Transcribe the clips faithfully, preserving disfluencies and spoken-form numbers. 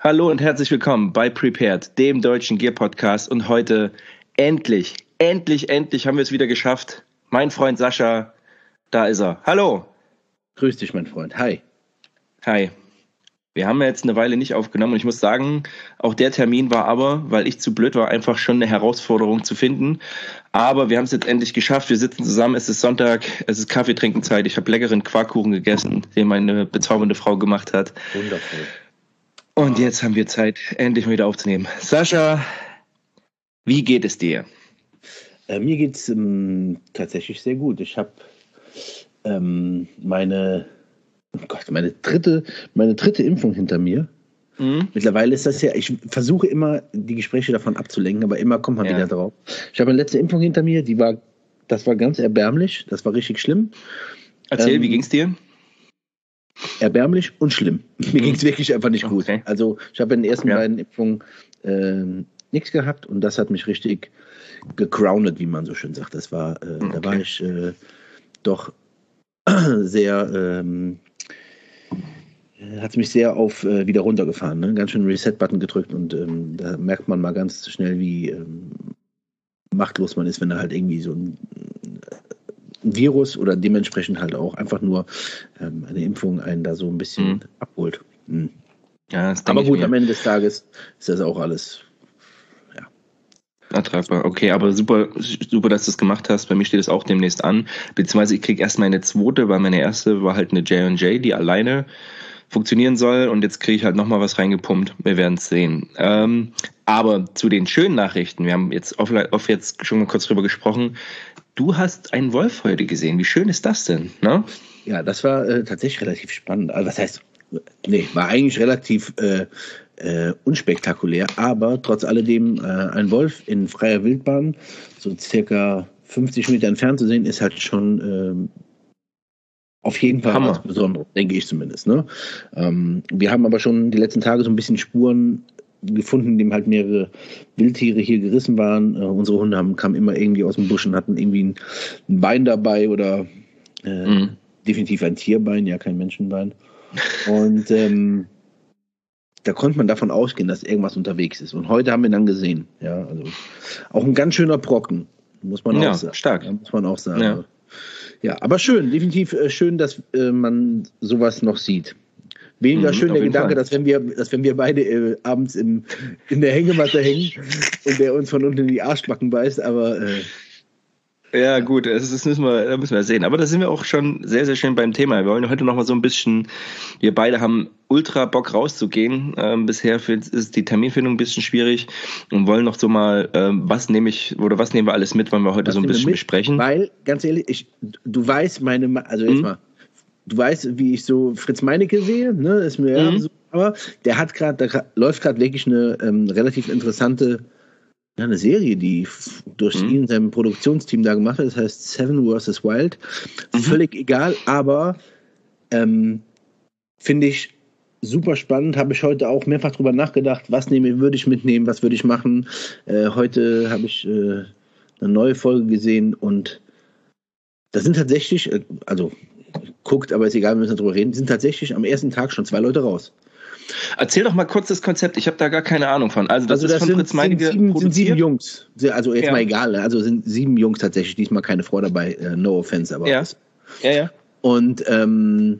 Hallo und herzlich willkommen bei Prepared, dem deutschen Gear-Podcast. Und heute endlich, endlich, endlich haben wir es wieder geschafft. Mein Freund Sascha, da ist er. Hallo. Grüß dich, mein Freund. Hi. Hi. Wir haben ja jetzt eine Weile nicht aufgenommen und ich muss sagen, auch der Termin war aber, weil ich zu blöd war, einfach schon eine Herausforderung zu finden. Aber wir haben es jetzt endlich geschafft. Wir sitzen zusammen, es ist Sonntag, es ist Kaffeetrinkenzeit. Ich habe leckeren Quarkkuchen gegessen, den meine bezaubernde Frau gemacht hat. Wundervoll. Und jetzt haben wir Zeit, endlich mal wieder aufzunehmen. Sascha, wie geht es dir? Äh, mir geht es ähm, tatsächlich sehr gut. Ich habe ähm, meine, oh Gott, meine dritte, meine dritte Impfung hinter mir. Mhm. Mittlerweile ist das ja, ich versuche immer, die Gespräche davon abzulenken, aber immer kommt man ja. wieder drauf. Ich habe eine letzte Impfung hinter mir, die war, das war ganz erbärmlich, das war richtig schlimm. Erzähl, ähm, wie ging's dir? Erbärmlich und schlimm. Mir ging es wirklich einfach nicht gut. Okay. Also ich habe in den ersten ja. beiden Impfungen äh, nichts gehabt und das hat mich richtig gegroundet, wie man so schön sagt. Das war, äh, okay. Da war ich äh, doch sehr, ähm, hat mich sehr auf äh, wieder runtergefahren. Ne? Ganz schön Reset-Button gedrückt und ähm, da merkt man mal ganz schnell, wie ähm, machtlos man ist, wenn er halt irgendwie so ein Virus oder dementsprechend halt auch einfach nur ähm, eine Impfung einen da so ein bisschen mhm. abholt. Mhm. Ja, das aber gut, am Ende des Tages ist das auch alles ja. ertragbar. Okay, aber super, super, dass du es gemacht hast. Bei mir steht es auch demnächst an. Beziehungsweise ich kriege erst meine zweite, weil meine erste war halt eine J und J, die alleine funktionieren soll. Und jetzt kriege ich halt nochmal was reingepumpt. Wir werden es sehen. Ähm, aber zu den schönen Nachrichten. Wir haben jetzt oft, oft jetzt schon mal kurz drüber gesprochen. Du hast einen Wolf heute gesehen. Wie schön ist das denn? Ne? Ja, das war äh, tatsächlich relativ spannend. Also was heißt, nee, war eigentlich relativ äh, äh, unspektakulär, aber trotz alledem äh, ein Wolf in freier Wildbahn, so circa fünfzig Meter entfernt zu sehen, ist halt schon äh, auf jeden Fall Hammer. was Besonderes, denke ich zumindest. Ne? Ähm, wir haben aber schon die letzten Tage so ein bisschen Spuren gefunden, in dem halt mehrere Wildtiere hier gerissen waren. Äh, unsere Hunde haben, kamen immer irgendwie aus dem Busch und hatten irgendwie ein, ein Bein dabei oder äh, mhm. definitiv ein Tierbein, ja kein Menschenbein. Und ähm, da konnte man davon ausgehen, dass irgendwas unterwegs ist. Und heute haben wir dann gesehen. Ja, also auch ein ganz schöner Brocken, muss man ja, auch sagen. Stark. Ja, muss man auch sagen. Ja, ja aber schön, definitiv äh, schön, dass äh, man sowas noch sieht. Weniger mhm, schön der Gedanke, Fall. dass wenn wir, dass wenn wir beide äh, abends im, in der Hängematte hängen und der uns von unten in die Arschbacken beißt, aber äh, ja gut, das, das müssen wir, das müssen wir sehen. Aber da sind wir auch schon sehr, sehr schön beim Thema. Wir wollen heute noch mal so ein bisschen, wir beide haben ultra Bock rauszugehen. Ähm, bisher ist die Terminfindung ein bisschen schwierig und wollen noch so mal, ähm, was nehme ich, oder was nehmen wir alles mit, wollen wir heute was so ein bisschen besprechen. Weil, ganz ehrlich, ich, du weißt meine, also jetzt mhm. mal, du weißt, wie ich so Fritz Meinecke sehe, ne? Ist mir mhm. ja so, aber der hat gerade, da läuft gerade wirklich eine ähm, relativ interessante, ja, eine Serie, die durch mhm. ihn und sein Produktionsteam da gemacht hat. Das heißt Seven versus. Wild. Mhm. Völlig egal, aber ähm, finde ich super spannend. Habe ich heute auch mehrfach drüber nachgedacht, was nehme, würde ich mitnehmen, was würde ich machen. Äh, heute habe ich äh, eine neue Folge gesehen und das sind tatsächlich, äh, also guckt, aber ist egal, wir müssen darüber reden, sind tatsächlich am ersten Tag schon zwei Leute raus. Erzähl doch mal kurz das Konzept, ich habe da gar keine Ahnung von. Also das, also das ist von sind, Fritz Meinecke sind, sieben, sind sieben Jungs, also jetzt ja. mal egal, also sind sieben Jungs tatsächlich, diesmal keine Frau dabei, uh, no offense, aber ja. Ja, ja. Und ähm,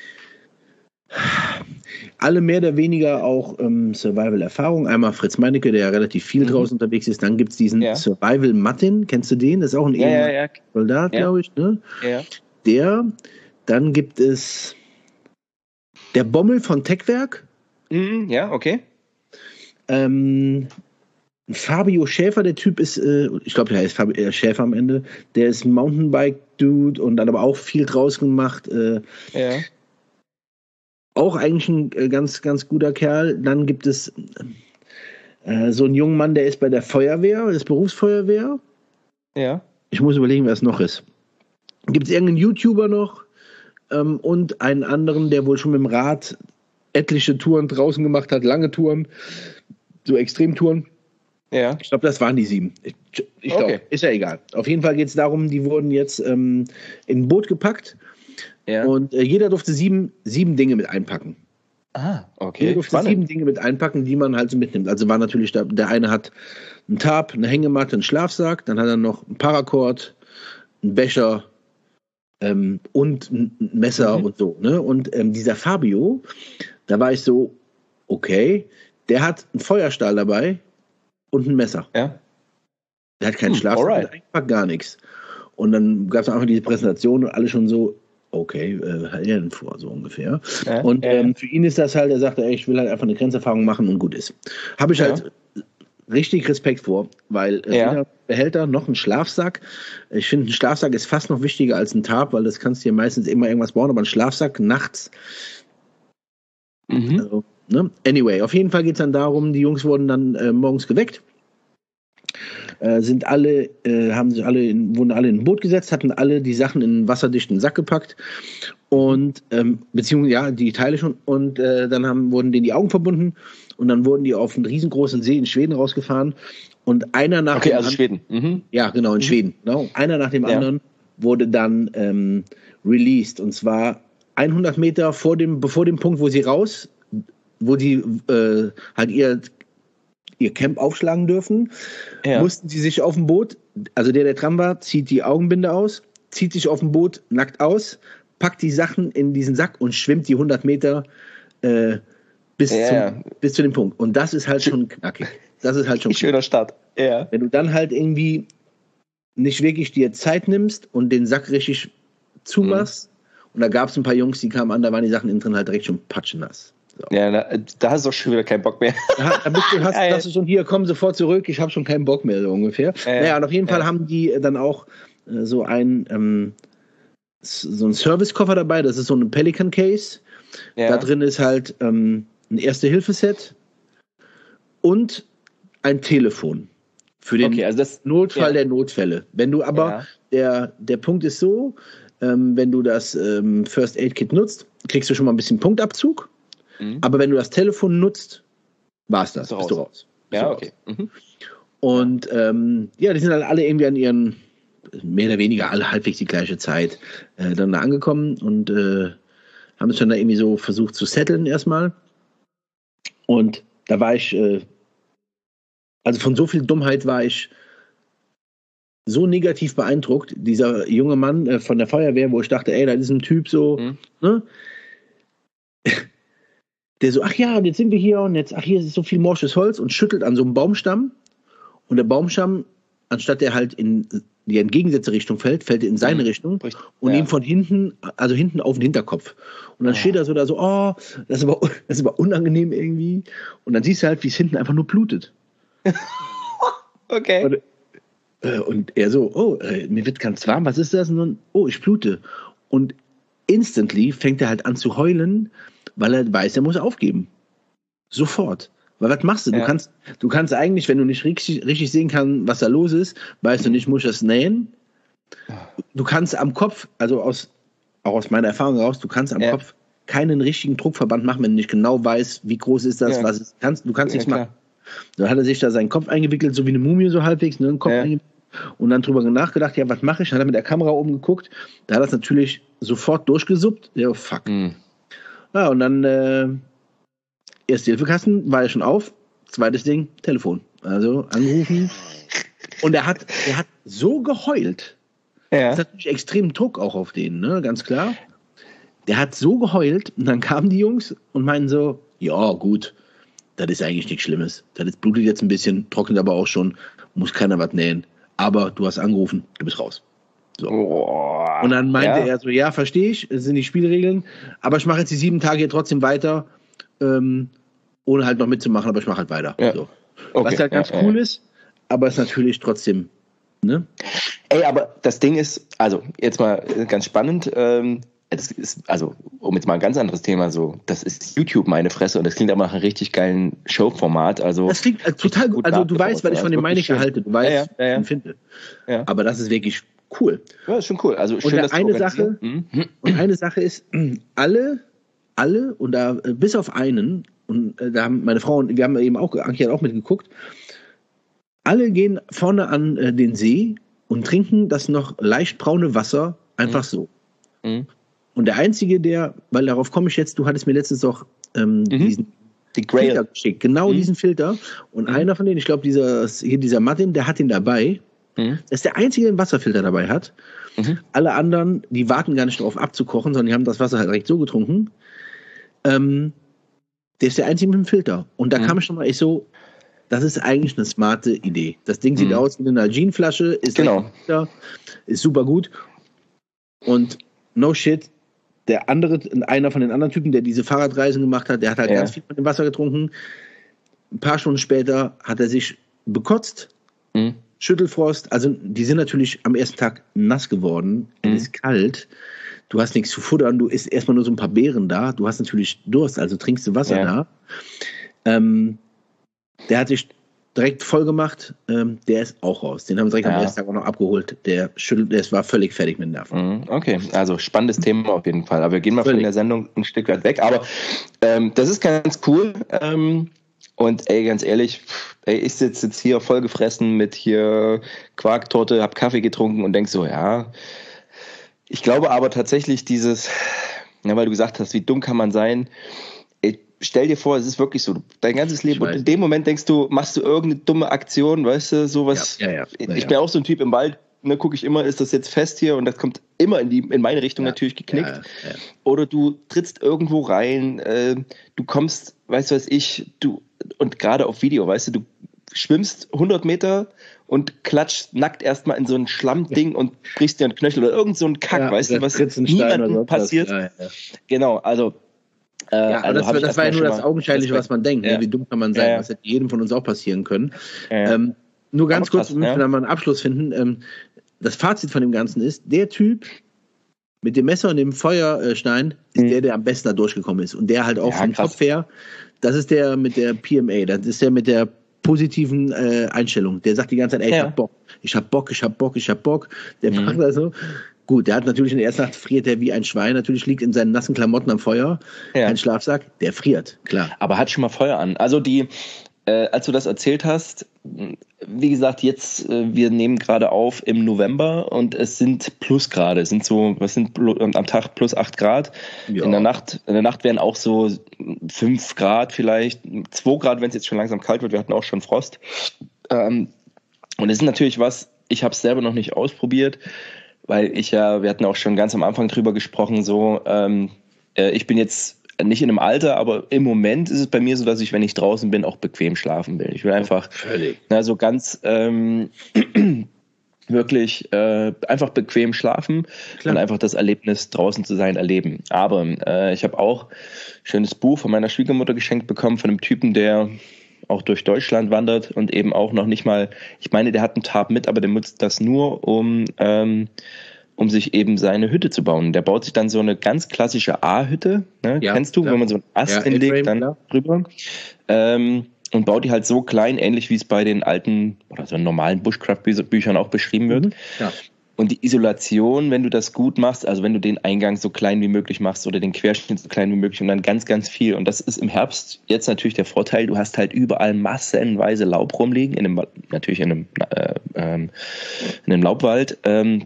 alle mehr oder weniger auch ähm, Survival-Erfahrung. Einmal Fritz Meinecke, der ja relativ viel mhm. draußen unterwegs ist. Dann gibt es diesen ja. Survival Martin, kennst du den? Das ist auch ein ja, ja, ja. Soldat, ja. glaube ich. Ne? Ja. Der, dann gibt es der Bommel von Techwerk. Mhm, ja, okay. Ähm, Fabio Schäfer, der Typ ist, äh, ich glaube, der heißt Fabio Schäfer am Ende. Der ist Mountainbike-Dude und hat aber auch viel draußen gemacht. Äh, ja. Auch eigentlich ein äh, ganz, ganz guter Kerl. Dann gibt es äh, so einen jungen Mann, der ist bei der Feuerwehr, das Berufsfeuerwehr. Ja. Ich muss überlegen, wer es noch ist. Gibt es irgendeinen YouTuber noch ähm, und einen anderen, der wohl schon mit dem Rad etliche Touren draußen gemacht hat, lange Touren, so Extremtouren. Ja. Ich glaube, das waren die sieben. Ich, ich glaube, okay. Ist ja egal. Auf jeden Fall geht es darum, die wurden jetzt ähm, in ein Boot gepackt. Ja. Und äh, jeder durfte sieben, sieben Dinge mit einpacken. Ah, okay. Du durftest sieben Dinge mit einpacken, die man halt so mitnimmt. Also war natürlich, da, der eine hat einen Tarp, eine Hängematte, einen Schlafsack, dann hat er noch einen Paracord, einen Becher ähm, und ein Messer mhm. und so. Ne? Und ähm, dieser Fabio, da war ich so, okay, der hat einen Feuerstahl dabei und ein Messer. Ja. Der hat keinen hm, Schlafsack, einfach gar nichts. Und dann gab es einfach diese Präsentation und alle schon so, okay, äh, hat er denn vor, so ungefähr. Ja, und ähm, äh. für ihn ist das halt, er sagte, ey, ich will halt einfach eine Grenzerfahrung machen und gut ist. Habe ich ja. halt richtig Respekt vor, weil äh, ja. weder Behälter noch ein Schlafsack. Ich finde, ein Schlafsack ist fast noch wichtiger als ein Tarp, weil das kannst du dir meistens immer irgendwas bauen, aber ein Schlafsack nachts. Mhm. Also, ne? Anyway, auf jeden Fall geht es dann darum, die Jungs wurden dann äh, morgens geweckt. Äh, sind alle, äh, haben sich alle in, wurden alle in ein Boot gesetzt, hatten alle die Sachen in einen wasserdichten Sack gepackt und ähm, beziehungsweise ja, die Teile schon und äh, dann haben, wurden denen die Augen verbunden und dann wurden die auf einen riesengroßen See in Schweden rausgefahren und einer nach okay, dem also Schweden. Mhm. Ja, genau, in mhm. Schweden. Genau. Einer nach dem ja. anderen wurde dann ähm, released und zwar hundert Meter vor dem, bevor dem Punkt, wo sie raus, wo sie äh, halt ihr ihr Camp aufschlagen dürfen, ja. mussten sie sich auf dem Boot, also der, der dran war, zieht die Augenbinde aus, zieht sich auf dem Boot nackt aus, packt die Sachen in diesen Sack und schwimmt die hundert Meter äh, bis, ja. zum, bis zu dem Punkt. Und das ist halt schon knackig. Das ist halt schon knackig. Schöner Start. Ja. Wenn du dann halt irgendwie nicht wirklich dir Zeit nimmst und den Sack richtig zumachst, mhm. und da gab es ein paar Jungs, die kamen an, da waren die Sachen innen drin halt direkt schon patschennass. So. Ja, da, da hast du auch schon wieder keinen Bock mehr. Da, da bist du, hast, hast du schon, hier, komm sofort zurück, ich habe schon keinen Bock mehr, so ungefähr. Äh, naja, und auf jeden Fall äh. haben die dann auch äh, so ein ähm, so einen Service-Koffer dabei, das ist so ein Pelican-Case. Ja. Da drin ist halt ähm, ein Erste-Hilfe-Set und ein Telefon für den okay, also das, Notfall ja. der Notfälle. Wenn du aber, ja. der, der Punkt ist so, ähm, wenn du das ähm, First-Aid-Kit nutzt, kriegst du schon mal ein bisschen Punktabzug. Mhm. Aber wenn du das Telefon nutzt, war's das, bist du raus. Bist ja, du okay. Raus. Mhm. Und ähm, ja, die sind dann alle irgendwie an ihren, mehr oder weniger alle halbwegs die gleiche Zeit, äh, dann da angekommen und äh, haben es dann da irgendwie so versucht zu setteln erstmal. Und da war ich, äh, also von so viel Dummheit war ich so negativ beeindruckt. Dieser junge Mann äh, von der Feuerwehr, wo ich dachte, ey, da ist ein Typ so, mhm. ne? Der so, ach ja, und jetzt sind wir hier und jetzt, ach hier ist so viel morsches Holz und schüttelt an so einem Baumstamm und der Baumstamm, anstatt der halt in die entgegengesetzte Richtung fällt, fällt er in seine mhm. Richtung und ja. ihm von hinten, also hinten auf den Hinterkopf. Und dann oh. steht er so da so, oh, das ist, aber, das ist aber unangenehm irgendwie. Und dann siehst du halt, wie es hinten einfach nur blutet. Okay. Und, äh, und er so, oh, äh, mir wird ganz warm, was ist das? Und dann, oh, ich blute. Und instantly fängt er halt an zu heulen, weil er weiß, er muss aufgeben. Sofort. Weil was machst du? Ja. Du kannst, du kannst eigentlich, wenn du nicht richtig, richtig sehen kannst, was da los ist, weißt du nicht, muss ich das nähen? Du kannst am Kopf, also aus, auch aus meiner Erfahrung raus, du kannst am ja. Kopf keinen richtigen Druckverband machen, wenn du nicht genau weißt, wie groß ist das, ja. was ist. Kannst, du kannst ja, nichts klar. machen. Dann hat er sich da seinen Kopf eingewickelt, so wie eine Mumie so halbwegs, ne, den Kopf ja. eingewickelt. Und dann drüber nachgedacht, ja, was mache ich? Dann hat er mit der Kamera oben geguckt, da hat er es natürlich sofort durchgesuppt. Ja, fuck. Mhm. Ja, und dann äh, Erste-Hilfe-Kasten war ja schon auf. Zweites Ding, Telefon. Also anrufen. Und er hat, er hat so geheult. Ja. Das ist natürlich extrem Druck auch auf den, ne? Ganz klar. Der hat so geheult und dann kamen die Jungs und meinten so, ja gut, das ist eigentlich nichts Schlimmes. Das blutet jetzt ein bisschen, trocknet aber auch schon, muss keiner was nähen. Aber du hast angerufen, du bist raus. So. Oh, und dann meinte ja. er so, ja, verstehe ich, das sind die Spielregeln, aber ich mache jetzt die sieben Tage hier trotzdem weiter, ähm, ohne halt noch mitzumachen, aber ich mache halt weiter. Ja. So. Okay. Was halt ganz ja, cool ja. ist, aber ist natürlich trotzdem, ne? Ey, aber das Ding ist, also jetzt mal ganz spannend, ähm, das ist, also um jetzt mal ein ganz anderes Thema, so, das ist YouTube meine Fresse und das klingt aber nach einem richtig geilen Showformat. Also das klingt äh, total gut, also du weißt, was ich von dem Meinecke halte, du weißt, ja, ja, ja, ja. finde. Ja. Aber das ist wirklich cool. Ja, ist schon cool. Also schön, und eine Sache, mhm. und eine Sache ist, alle, alle, und da bis auf einen, und äh, da haben meine Frau und wir haben eben auch, Anki hat auch mitgeguckt, alle gehen vorne an äh, den See und trinken das noch leicht braune Wasser einfach mhm. so. Mhm. Und der Einzige, der, weil darauf komme ich jetzt, du hattest mir letztens doch ähm, mhm. diesen Die Grail. Filter geschickt. Genau mhm. diesen Filter. Und mhm. einer von denen, ich glaube, dieser, hier dieser Martin, der hat ihn dabei. Mhm. Das ist der einzige, der einen Wasserfilter dabei hat. Mhm. Alle anderen, die warten gar nicht darauf abzukochen, sondern die haben das Wasser halt direkt so getrunken. Ähm, der ist der einzige mit dem Filter. Und da mhm. kam ich schon mal, ich so, das ist eigentlich eine smarte Idee. Das Ding sieht mhm. aus wie eine Nalgene-Flasche, ist, genau. ist super gut. Und no shit, der andere, einer von den anderen Typen, der diese Fahrradreisen gemacht hat, der hat halt ja. ganz viel von dem Wasser getrunken. Ein paar Stunden später hat er sich bekotzt, mhm. Schüttelfrost. Also die sind natürlich am ersten Tag nass geworden. Mhm. Es ist kalt. Du hast nichts zu futtern. Du isst erstmal nur so ein paar Beeren da. Du hast natürlich Durst, also trinkst du Wasser ja. da. Ähm, der hat sich direkt voll gemacht. Ähm, der ist auch raus. Den haben wir direkt ja. am ersten Tag auch noch abgeholt. Der schüttelt, der war völlig fertig mit den Nerven. Okay, also spannendes Thema auf jeden Fall. Aber wir gehen mal völlig. von der Sendung ein Stück weit weg. Aber ähm, das ist ganz cool. Ähm, und ey, ganz ehrlich, ey, ich sitze jetzt hier voll gefressen mit hier Quarktorte, hab Kaffee getrunken und denk so, ja. Ich glaube aber tatsächlich dieses, ja, weil du gesagt hast, wie dumm kann man sein. Ey, stell dir vor, es ist wirklich so, dein ganzes Leben, und in dem Moment denkst du, machst du irgendeine dumme Aktion, weißt du, sowas. Ja, ja, ja. Ich bin auch so ein Typ im Wald, ne, gucke ich immer, ist das jetzt fest hier, und das kommt immer in die in meine Richtung ja, natürlich geknickt. Ja, ja. Oder du trittst irgendwo rein, äh, du kommst, weißt du was ich, du, und gerade auf Video, weißt du, du schwimmst hundert Meter und klatscht nackt erstmal in so ein Schlammding ja. und brichst dir einen Knöchel oder irgend so ein Kack, ja, weißt du, was niemandem passiert. Ja, ja. Genau, also Äh, ja, also das, das war ja nur das Augenscheinliche, was man denkt. Ja. Ne? Wie dumm kann man sein? Ja, ja. Das hätte jedem von uns auch passieren können. Ja, ja. Ähm, nur ganz aber kurz, damit ja. wir mal einen Abschluss finden. Ähm, das Fazit von dem Ganzen ist, der Typ mit dem Messer und dem Feuerstein ist mhm. der, der am besten da durchgekommen ist. Und der halt auch ja, vom krass. Kopf her, das ist der mit der P M A, das ist der mit der positiven äh, Einstellung. Der sagt die ganze Zeit, ey, ich ja. hab Bock, ich hab Bock, ich hab Bock, ich hab Bock. Der mhm. macht also... Gut, der hat natürlich in der ersten Nacht friert er wie ein Schwein. Natürlich liegt in seinen nassen Klamotten am Feuer. Ja. Ein Schlafsack, der friert, klar. Aber hat schon mal Feuer an. Also die, äh, als du das erzählt hast, wie gesagt, jetzt, äh, wir nehmen gerade auf im November und es sind Plusgrade. Es sind so, was sind am Tag plus acht Grad. Ja. In der Nacht, in der Nacht wären auch so fünf Grad vielleicht, zwei Grad, wenn es jetzt schon langsam kalt wird. Wir hatten auch schon Frost. Ähm, und es ist natürlich was, ich habe es selber noch nicht ausprobiert, weil ich ja, wir hatten auch schon ganz am Anfang drüber gesprochen, so, ähm, äh, ich bin jetzt nicht in einem Alter, aber im Moment ist es bei mir so, dass ich, wenn ich draußen bin, auch bequem schlafen will. Ich will einfach, na, so ganz ähm, wirklich äh, einfach bequem schlafen Klar. und einfach das Erlebnis, draußen zu sein, erleben. Aber äh, ich habe auch ein schönes Buch von meiner Schwiegermutter geschenkt bekommen, von einem Typen, der auch durch Deutschland wandert und eben auch noch nicht mal, ich meine, der hat einen Tarp mit, aber der nutzt das nur, um ähm, um sich eben seine Hütte zu bauen. Der baut sich dann so eine ganz klassische A-Hütte, ne? Ja, kennst du, klar. Wenn man so einen Ast ja, hinlegt, dann klar. drüber ähm, und baut die halt so klein, ähnlich wie es bei den alten oder so normalen Bushcraft-Büchern auch beschrieben wird. Mhm. Ja. Und die Isolation, wenn du das gut machst, also wenn du den Eingang so klein wie möglich machst oder den Querschnitt so klein wie möglich und dann ganz, ganz viel. Und das ist im Herbst jetzt natürlich der Vorteil, du hast halt überall massenweise Laub rumliegen, in einem, natürlich in einem, äh, ähm, in einem Laubwald, ähm,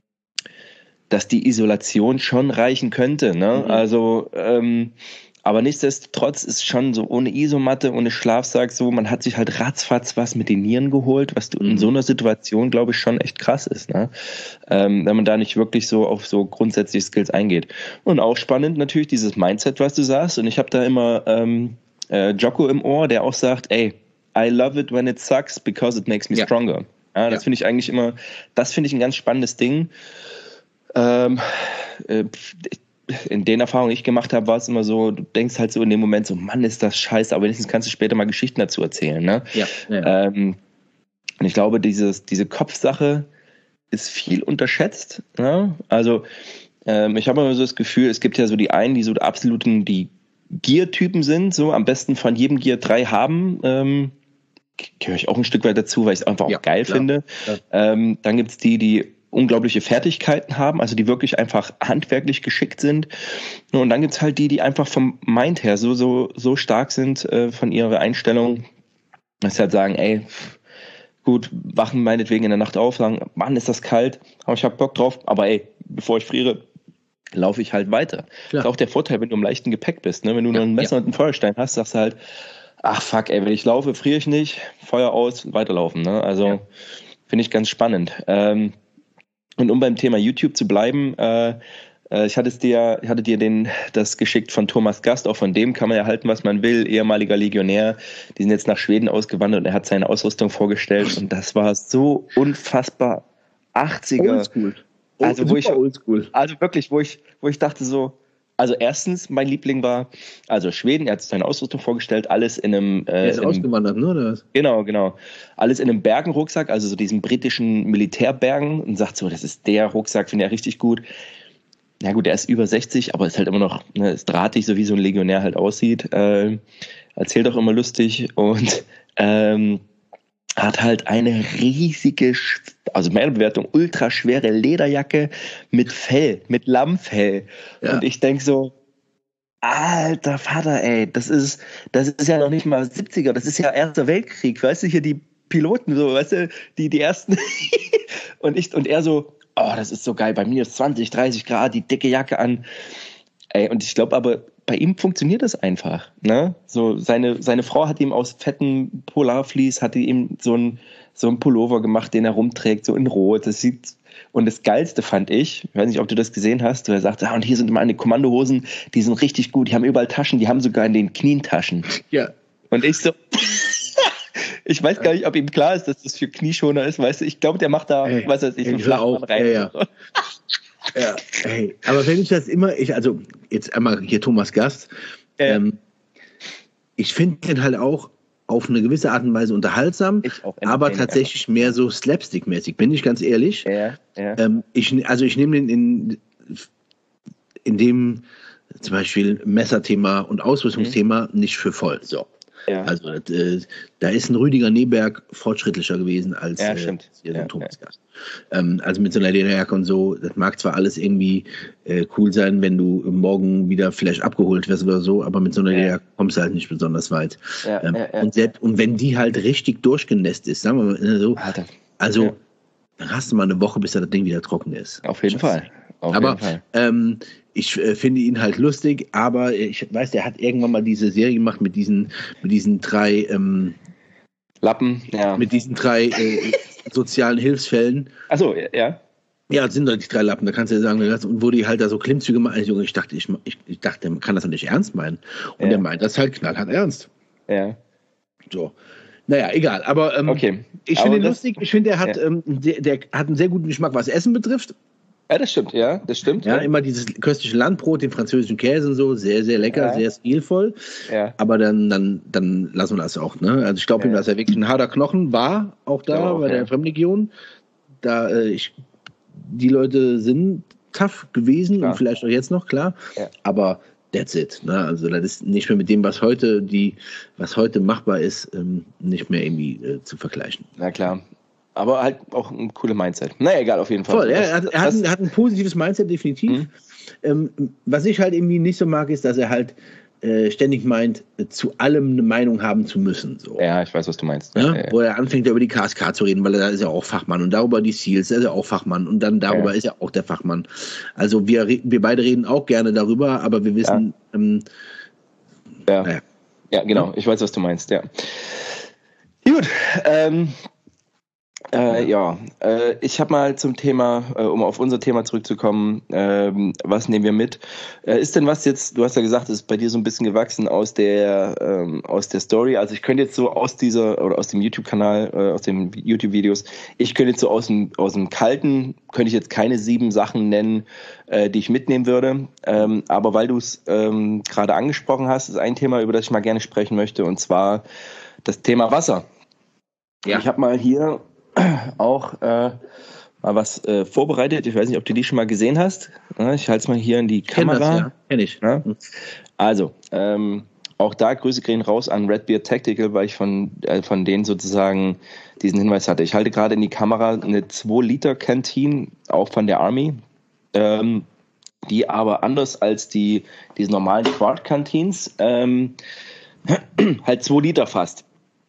dass die Isolation schon reichen könnte. Ne? Mhm. Also, ähm, aber nichtsdestotrotz ist schon so ohne Isomatte, ohne Schlafsack so, man hat sich halt ratzfatz was mit den Nieren geholt, was du mhm. in so einer Situation, glaube ich, schon echt krass ist, ne? Ähm, wenn man da nicht wirklich so auf so grundsätzliche Skills eingeht. Und auch spannend natürlich dieses Mindset, was du sagst. Und ich habe da immer ähm, äh, Jocko im Ohr, der auch sagt, ey, I love it when it sucks because it makes me ja. stronger. Ja, das ja. finde ich eigentlich immer, das finde ich ein ganz spannendes Ding. Ähm, äh, in den Erfahrungen, die ich gemacht habe, war es immer so, du denkst halt so in dem Moment so, Mann, ist das scheiße, aber wenigstens kannst du später mal Geschichten dazu erzählen. Ne? Ja, ja. Ähm, und ich glaube, dieses, diese Kopfsache ist viel unterschätzt. Ne? Also ähm, ich habe immer so das Gefühl, es gibt ja so die einen, die so die absoluten, die Gear-Typen sind, so am besten von jedem Gear drei haben. Ähm, gehöre ich auch ein Stück weit dazu, weil ich es einfach ja, auch geil klar. finde. Ja. Ähm, dann gibt es die, die unglaubliche Fertigkeiten haben, also die wirklich einfach handwerklich geschickt sind. Und dann gibt's halt die, die einfach vom Mind her so so so stark sind äh, von ihrer Einstellung, dass sie halt sagen, ey, gut, wachen meinetwegen in der Nacht auf, sagen, Mann, ist das kalt, aber ich hab Bock drauf, aber ey, bevor ich friere, laufe ich halt weiter. Klar. Das ist auch der Vorteil, wenn du im leichten Gepäck bist. Ne? Wenn du ja, nur ein Messer ja. und einen Feuerstein hast, sagst du halt, ach fuck, ey, wenn ich laufe, friere ich nicht, Feuer aus, weiterlaufen. Ne? Also ja. finde ich ganz spannend. Ähm, und um beim Thema YouTube zu bleiben, äh, ich hatte es dir, ich hatte dir den, das geschickt von Thomas Gast, auch von dem kann man ja halten, was man will, ehemaliger Legionär, die sind jetzt nach Schweden ausgewandert und er hat seine Ausrüstung vorgestellt und das war so unfassbar achtziger. Oldschool. Also, wo ich, oldschool. also wirklich, wo ich, wo ich dachte so, also erstens, mein Liebling war, also Schweden, er hat seine Ausrüstung vorgestellt, alles in einem... Äh, er ist in ausgewandert, ne, oder was? Genau, genau. Alles in einem Bergenrucksack, also so diesen britischen Militärbergen und sagt so, das ist der Rucksack, finde ich ja richtig gut. Ja gut, er ist über sechzig, aber ist halt immer noch, ne, ist drahtig, so wie so ein Legionär halt aussieht. Ähm, erzählt auch immer lustig und ähm, hat halt eine riesige, also meine Bewertung, ultra schwere Lederjacke mit Fell, mit Lammfell. Ja. Und ich denk so, alter Vater, ey, das ist, das ist ja noch nicht mal siebziger, das ist ja Erster Weltkrieg, weißt du, hier die Piloten, so, weißt du, die, die ersten. und ich, und er so, oh, das ist so geil, bei minus zwanzig, dreißig Grad, die dicke Jacke an. Ey, und ich glaube aber, bei ihm funktioniert das einfach. Ne? So, seine, seine Frau hat ihm aus fetten Polarvlies, hat ihm so ein, so ein Pullover gemacht, den er rumträgt, so in Rot. Das sieht, und das Geilste fand ich, ich weiß nicht, ob du das gesehen hast, wo er sagt, ah, und hier sind meine Kommandohosen, die sind richtig gut, die haben überall Taschen, die haben sogar in den Knien Taschen. Ja. Und ich so... Ich weiß gar nicht, ob ihm klar ist, dass das für Knieschoner ist, weißt du, ich glaube, der macht da, ey, was weiß ich, so Flachmann rein. Ja, ja. ja, ey. Aber wenn ich das immer, ich, also jetzt einmal hier Thomas Gast, ja. ähm, ich finde den halt auch auf eine gewisse Art und Weise unterhaltsam, aber tatsächlich mehr so slapstick-mäßig, bin ich ganz ehrlich. Ja, ja. Ähm, ich, also ich nehme den in, in dem zum Beispiel Messerthema und Ausrüstungsthema mhm. nicht für voll, so. Ja. Also äh, da ist ein Rüdiger Neberg fortschrittlicher gewesen als ja, äh, hier ja, so ein Thomas Gast. Ja. Ähm, also mit so einer Lederjacke und so, das mag zwar alles irgendwie äh, cool sein, wenn du morgen wieder vielleicht abgeholt wirst oder so, aber mit so einer ja. Lederjacke kommst du halt nicht besonders weit. Ja, ähm, ja, ja. Und, selbst, und wenn die halt richtig durchgenässt ist, sagen wir mal so, Alter. also ja. dann hast du mal eine Woche, bis das Ding wieder trocken ist. Auf jeden Fall. Auf aber jeden Fall. Ähm, ich äh, finde ihn halt lustig, aber ich weiß, der hat irgendwann mal diese Serie gemacht mit diesen, mit diesen drei ähm, Lappen, ja. Mit diesen drei äh, sozialen Hilfsfällen. Achso, ja. Ja, das sind doch die drei Lappen, da kannst du ja sagen, und wo die halt da so Klimmzüge machen. Also, ich dachte, ich, ich, ich dachte, man kann das doch nicht ernst meinen. Und ja. der meint das halt knallhart ernst. Ja. So. Naja, egal. Aber ähm, okay. ich finde ihn lustig. Ich finde, der hat, ja. ähm, der, der hat einen sehr guten Geschmack, was Essen betrifft. Ja, das stimmt, ja, das stimmt. Ja, ja. immer dieses köstliche Landbrot, den französischen Käse und so, sehr, sehr lecker, ja. sehr stilvoll. Ja. Aber dann, dann, dann lassen wir das auch, ne? Also ich glaube ja. ihm, dass er wirklich ein harter Knochen war, auch da auch, bei der ja. Fremdlegion. Da, äh, ich, die Leute sind tough gewesen klar. Und vielleicht auch jetzt noch, klar. Ja. Aber that's it, ne? Also das ist nicht mehr mit dem, was heute, die, was heute machbar ist, ähm, nicht mehr irgendwie äh, zu vergleichen. Na klar. Aber halt auch ein cooles Mindset. Naja, egal, auf jeden Fall. Voll, er, hat, er hat, ein, hat ein positives Mindset, definitiv. Mhm. Ähm, was ich halt irgendwie nicht so mag, ist, dass er halt äh, ständig meint, äh, zu allem eine Meinung haben zu müssen. So. Ja, ich weiß, was du meinst. Ja? Ja, ja. Wo er anfängt, über die K S K zu reden, weil er da ist ja auch Fachmann. Und darüber die Seals, da ist er auch Fachmann. Und dann darüber ja. ist er auch der Fachmann. Also wir, wir beide reden auch gerne darüber, aber wir wissen... Ja, ähm, ja. Naja. ja genau. Ich weiß, was du meinst, ja. Gut, ähm... Äh, ja, äh, ich habe mal zum Thema, äh, um auf unser Thema zurückzukommen, ähm, was nehmen wir mit? Äh, ist denn was jetzt, du hast ja gesagt, es ist bei dir so ein bisschen gewachsen aus der ähm, aus der Story, also ich könnte jetzt so aus dieser, oder aus dem YouTube-Kanal, äh, aus den YouTube-Videos, ich könnte jetzt so aus dem, aus dem Kalten, könnte ich jetzt keine sieben Sachen nennen, äh, die ich mitnehmen würde, ähm, aber weil du es ähm, gerade angesprochen hast, ist ein Thema, über das ich mal gerne sprechen möchte, und zwar das Thema Wasser. Ja. Ich habe mal hier auch äh, mal was äh, vorbereitet. Ich weiß nicht, ob du die schon mal gesehen hast. Ja, ich halte es mal hier in die Kamera. Kenn das, ja. Kenn ich. Ja? Also, ähm, auch da Grüße gehen raus an Redbeard Tactical, weil ich von, äh, von denen sozusagen diesen Hinweis hatte. Ich halte gerade in die Kamera eine zwei Liter Canteen, auch von der Army, ähm, die aber anders als die diese normalen Quart Canteens ähm, halt zwei Liter fasst.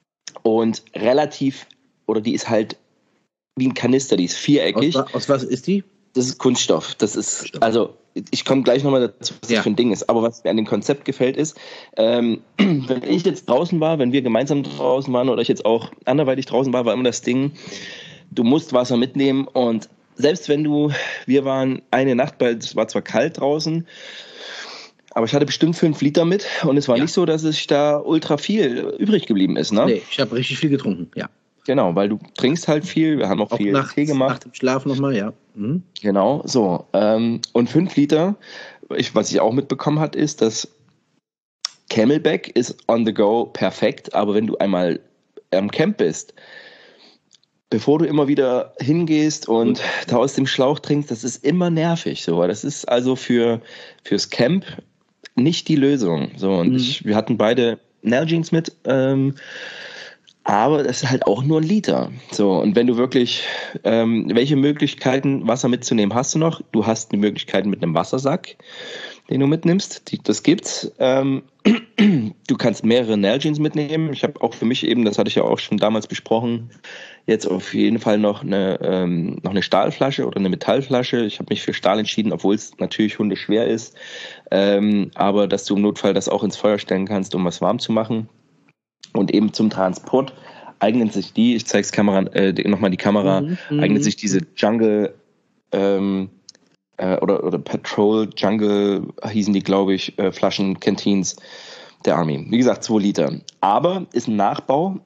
Und relativ, oder die ist halt wie ein Kanister, die ist viereckig. Aus, aus was ist die? Das ist Kunststoff. Das ist, also ich komme gleich nochmal dazu, was Ja. das für ein Ding ist. Aber was mir an dem Konzept gefällt, ist, ähm, wenn ich jetzt draußen war, wenn wir gemeinsam draußen waren oder ich jetzt auch anderweitig draußen war, war immer das Ding, du musst Wasser mitnehmen und selbst wenn du, wir waren eine Nacht, weil es war zwar kalt draußen, aber ich hatte bestimmt fünf Liter mit und es war Ja. nicht so, dass es da ultra viel übrig geblieben ist. Ne? Nee, ich habe richtig viel getrunken, ja. Genau, weil du trinkst halt viel, wir haben auch, Auch viel nachts, Tee gemacht. nach dem Schlaf nochmal, ja. Mhm. Genau, so. Ähm, und fünf Liter, ich, was ich auch mitbekommen hat, ist, dass Camelback ist on the go perfekt, aber wenn du einmal am Camp bist, bevor du immer wieder hingehst und da aus dem Schlauch trinkst, das ist immer nervig. So, das ist also für fürs Camp nicht die Lösung. So, und Mhm. ich, wir hatten beide Nalgene's mit, ähm, aber das ist halt auch nur ein Liter. So, und wenn du wirklich, ähm, welche Möglichkeiten, Wasser mitzunehmen, hast du noch? Du hast die Möglichkeiten mit einem Wassersack, den du mitnimmst. Die, das gibt's. Ähm, du kannst mehrere Nalgene's mitnehmen. Ich habe auch für mich eben, das hatte ich ja auch schon damals besprochen, jetzt auf jeden Fall noch eine, ähm, noch eine Stahlflasche oder eine Metallflasche. Ich habe mich für Stahl entschieden, obwohl es natürlich hundeschwer ist. Ähm, aber dass du im Notfall das auch ins Feuer stellen kannst, um was warm zu machen. Und eben zum Transport eignet sich die, ich zeige es Kamera, äh, nochmal die Kamera, Mhm, eignet mhm. sich diese Jungle ähm, äh, oder, oder Patrol Jungle hießen die, glaube ich, äh, Flaschen, Canteens der Army. Wie gesagt, zwei Liter. Aber ist ein Nachbau,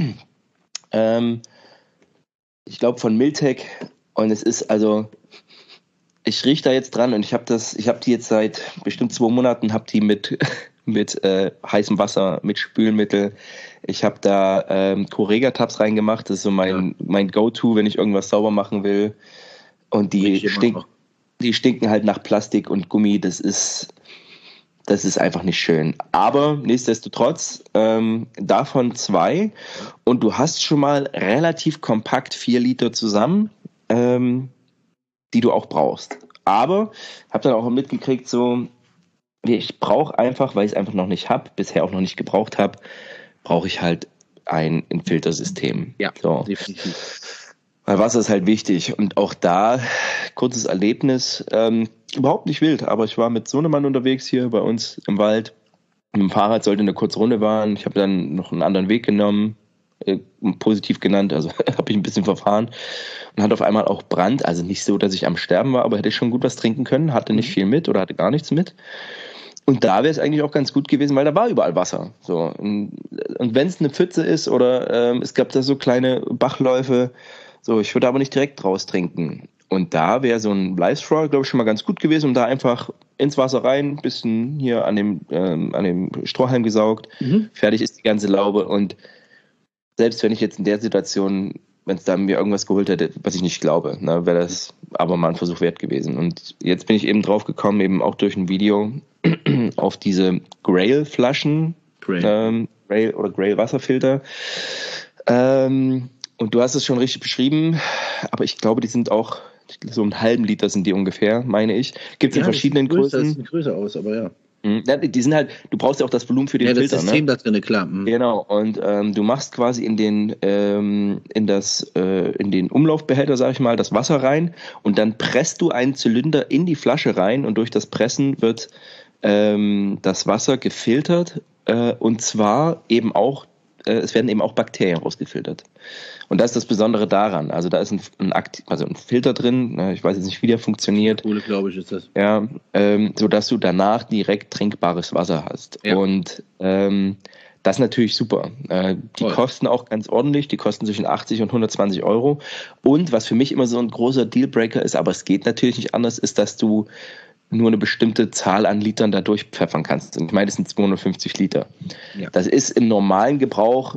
ähm, ich glaube von Miltec, und es ist also, ich rieche da jetzt dran und ich habe das, ich habe die jetzt seit bestimmt zwei Monaten, habe die mit mit äh, heißem Wasser, mit Spülmittel. Ich habe da ähm, Correga-Tabs reingemacht. Das ist so mein, ja. mein Go-To, wenn ich irgendwas sauber machen will. Und die, stink, die stinken halt nach Plastik und Gummi. Das ist, das ist einfach nicht schön. Aber nichtsdestotrotz, ähm, davon zwei. Und du hast schon mal relativ kompakt vier Liter zusammen, ähm, die du auch brauchst. Aber habe dann auch mitgekriegt, so, ich brauche einfach, weil ich es einfach noch nicht habe, bisher auch noch nicht gebraucht habe, brauche ich halt ein, ein Filtersystem. Ja, so. definitiv. Weil Wasser ist halt wichtig. Und auch da, kurzes Erlebnis, ähm, überhaupt nicht wild, aber ich war mit Sohnemann unterwegs hier bei uns im Wald. Mit dem Fahrrad sollte eine kurze Runde fahren. Ich habe dann noch einen anderen Weg genommen, äh, positiv genannt, also habe ich ein bisschen verfahren und hatte auf einmal auch Brand. Also nicht so, dass ich am Sterben war, aber hätte ich schon gut was trinken können, hatte nicht viel mit oder hatte gar nichts mit. Und da wäre es eigentlich auch ganz gut gewesen, weil da war überall Wasser. So. Und, und wenn es eine Pfütze ist oder ähm, es gab da so kleine Bachläufe, so, ich würde aber nicht direkt draus trinken. Und da wäre so ein Live-Straw, glaube ich, schon mal ganz gut gewesen, um da einfach ins Wasser rein, bisschen hier an dem, ähm, an dem Strohhalm gesaugt, mhm. fertig ist die ganze Laube. Und selbst wenn ich jetzt in der Situation, wenn es da mir irgendwas geholt hätte, was ich nicht glaube, ne, wäre das aber mal ein Versuch wert gewesen. Und jetzt bin ich eben drauf gekommen, eben auch durch ein Video, auf diese Grail-Flaschen, Grail. Ähm, Grail oder Grail-Wasserfilter. Ähm, und du hast es schon richtig beschrieben, aber ich glaube, die sind auch, so einen halben Liter sind die ungefähr, meine ich. Gibt es ja, in verschiedenen das größer, Größen. Das sieht größer aus, aber ja. Ja, die sind halt, du brauchst ja auch das Volumen für den ja, Filter, das System ne? da drin, klar. Mhm. Genau, und ähm, du machst quasi in den ähm, in das äh, in den Umlaufbehälter, sag ich mal, das Wasser rein und dann presst du einen Zylinder in die Flasche rein und durch das Pressen wird ähm, das Wasser gefiltert äh, und zwar eben auch, äh, es werden eben auch Bakterien rausgefiltert. Und das ist das Besondere daran. Also da ist ein, ein, Aktiv, also ein Filter drin, ich weiß jetzt nicht, wie der funktioniert. Kohle, glaube ich, ist das. Ja, ähm, sodass du danach direkt trinkbares Wasser hast. Ja. Und ähm, das ist natürlich super. Äh, die Toll. kosten auch ganz ordentlich, die kosten zwischen achtzig und hundertzwanzig Euro. Und was für mich immer so ein großer Dealbreaker ist, aber es geht natürlich nicht anders, ist, dass du nur eine bestimmte Zahl an Litern da durchpfeffern kannst. Und ich meine, das sind zweihundertfünfzig Liter. Ja. Das ist im normalen Gebrauch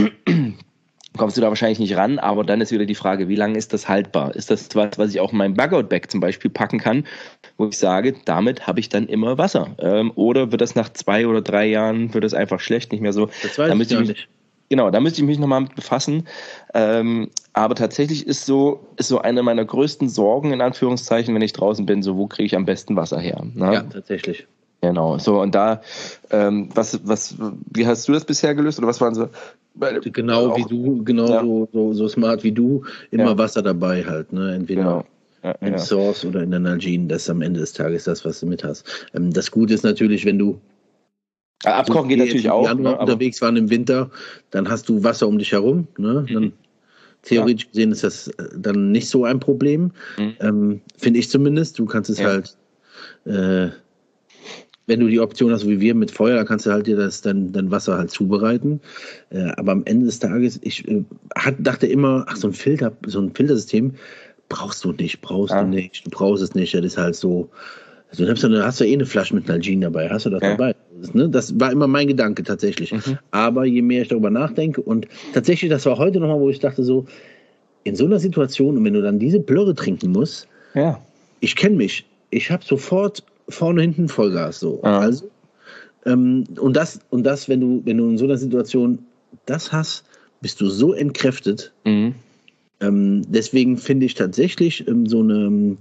kommst du da wahrscheinlich nicht ran, aber dann ist wieder die Frage, wie lange ist das haltbar? Ist das was, was ich auch in meinem Bug-Out-Bag zum Beispiel packen kann, wo ich sage, damit habe ich dann immer Wasser? Ähm, oder wird das nach zwei oder drei Jahren, wird das einfach schlecht, nicht mehr so? Das weiß da ich müsste gar ich mich, nicht. Genau, da müsste ich mich nochmal mit befassen. Ähm, aber tatsächlich ist so, ist so eine meiner größten Sorgen, in Anführungszeichen, wenn ich draußen bin, so, wo kriege ich am besten Wasser her? Ne? Ja, tatsächlich. Genau, so und da, ähm, was, was, wie hast du das bisher gelöst oder was waren so? Genau auch, wie du, genau ja. so, so, so smart wie du, immer ja. Wasser dabei halt, ne? Entweder genau. ja, Im ja. Source oder in der Nalgene, das ist am Ende des Tages das, was du mit hast. Ähm, das Gute ist natürlich, wenn du Abkochen so geht natürlich im auch. Januar Ne, aber, unterwegs waren im Winter, dann hast du Wasser um dich herum. Ne? Dann, mhm. theoretisch ja. gesehen ist das äh, dann nicht so ein Problem, Mhm. ähm, finde ich zumindest. Du kannst es Ja. halt, äh, wenn du die Option hast, wie wir mit Feuer, dann kannst du halt dir das dann, dann Wasser halt zubereiten. Äh, aber am Ende des Tages, ich äh, hat, dachte immer, ach, so ein Filter, so ein Filtersystem brauchst du nicht, brauchst Ah. du nicht, du brauchst es nicht. Das ist halt so. Also du hast, ja, hast ja eh eine Flasche mit Nalgene dabei, hast du das Ja. dabei? Das, ne? Das war immer mein Gedanke tatsächlich. Mhm. Aber je mehr ich darüber nachdenke und tatsächlich, das war heute nochmal, wo ich dachte so, in so einer Situation, und wenn du dann diese Blöre trinken musst, Ja. ich kenne mich, ich habe sofort vorne, hinten Vollgas so. Ah. Also, ähm, und das, und das, wenn du, wenn du in so einer Situation das hast, bist du so entkräftet. Mhm. Ähm, deswegen finde ich tatsächlich ähm, so eine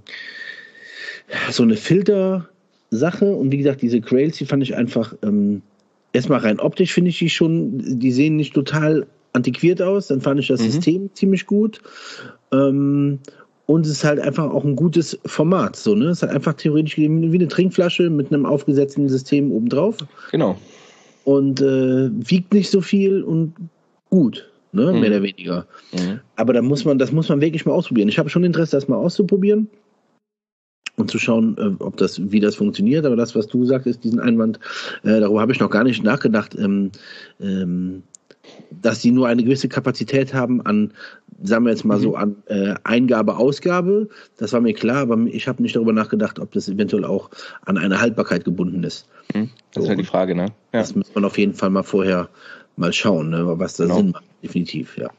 so eine Filter-Sache und wie gesagt, diese Grails, die fand ich einfach ähm, erstmal rein optisch finde ich die schon, die sehen nicht total antiquiert aus, dann fand ich das Mhm. System ziemlich gut ähm, und es ist halt einfach auch ein gutes Format, so, ne? Es ist halt einfach theoretisch wie eine Trinkflasche mit einem aufgesetzten System obendrauf. Genau. Und äh, wiegt nicht so viel und gut, ne? Mhm. Mehr oder weniger. Mhm. Aber da muss man, das muss man wirklich mal ausprobieren. Ich habe schon Interesse, das mal auszuprobieren und zu schauen, äh, ob das, wie das funktioniert. Aber das, was du sagtest, diesen Einwand, äh, darüber habe ich noch gar nicht nachgedacht, ähm, ähm, dass die nur eine gewisse Kapazität haben an, sagen wir jetzt mal Mhm. so, an äh, Eingabe, Ausgabe. Das war mir klar, aber ich habe nicht darüber nachgedacht, ob das eventuell auch an eine Haltbarkeit gebunden ist. Mhm. Das ist So, halt die Frage, ne? Ja. das muss man auf jeden Fall mal vorher mal schauen, ne, was da Genau. Sinn macht. Definitiv, ja.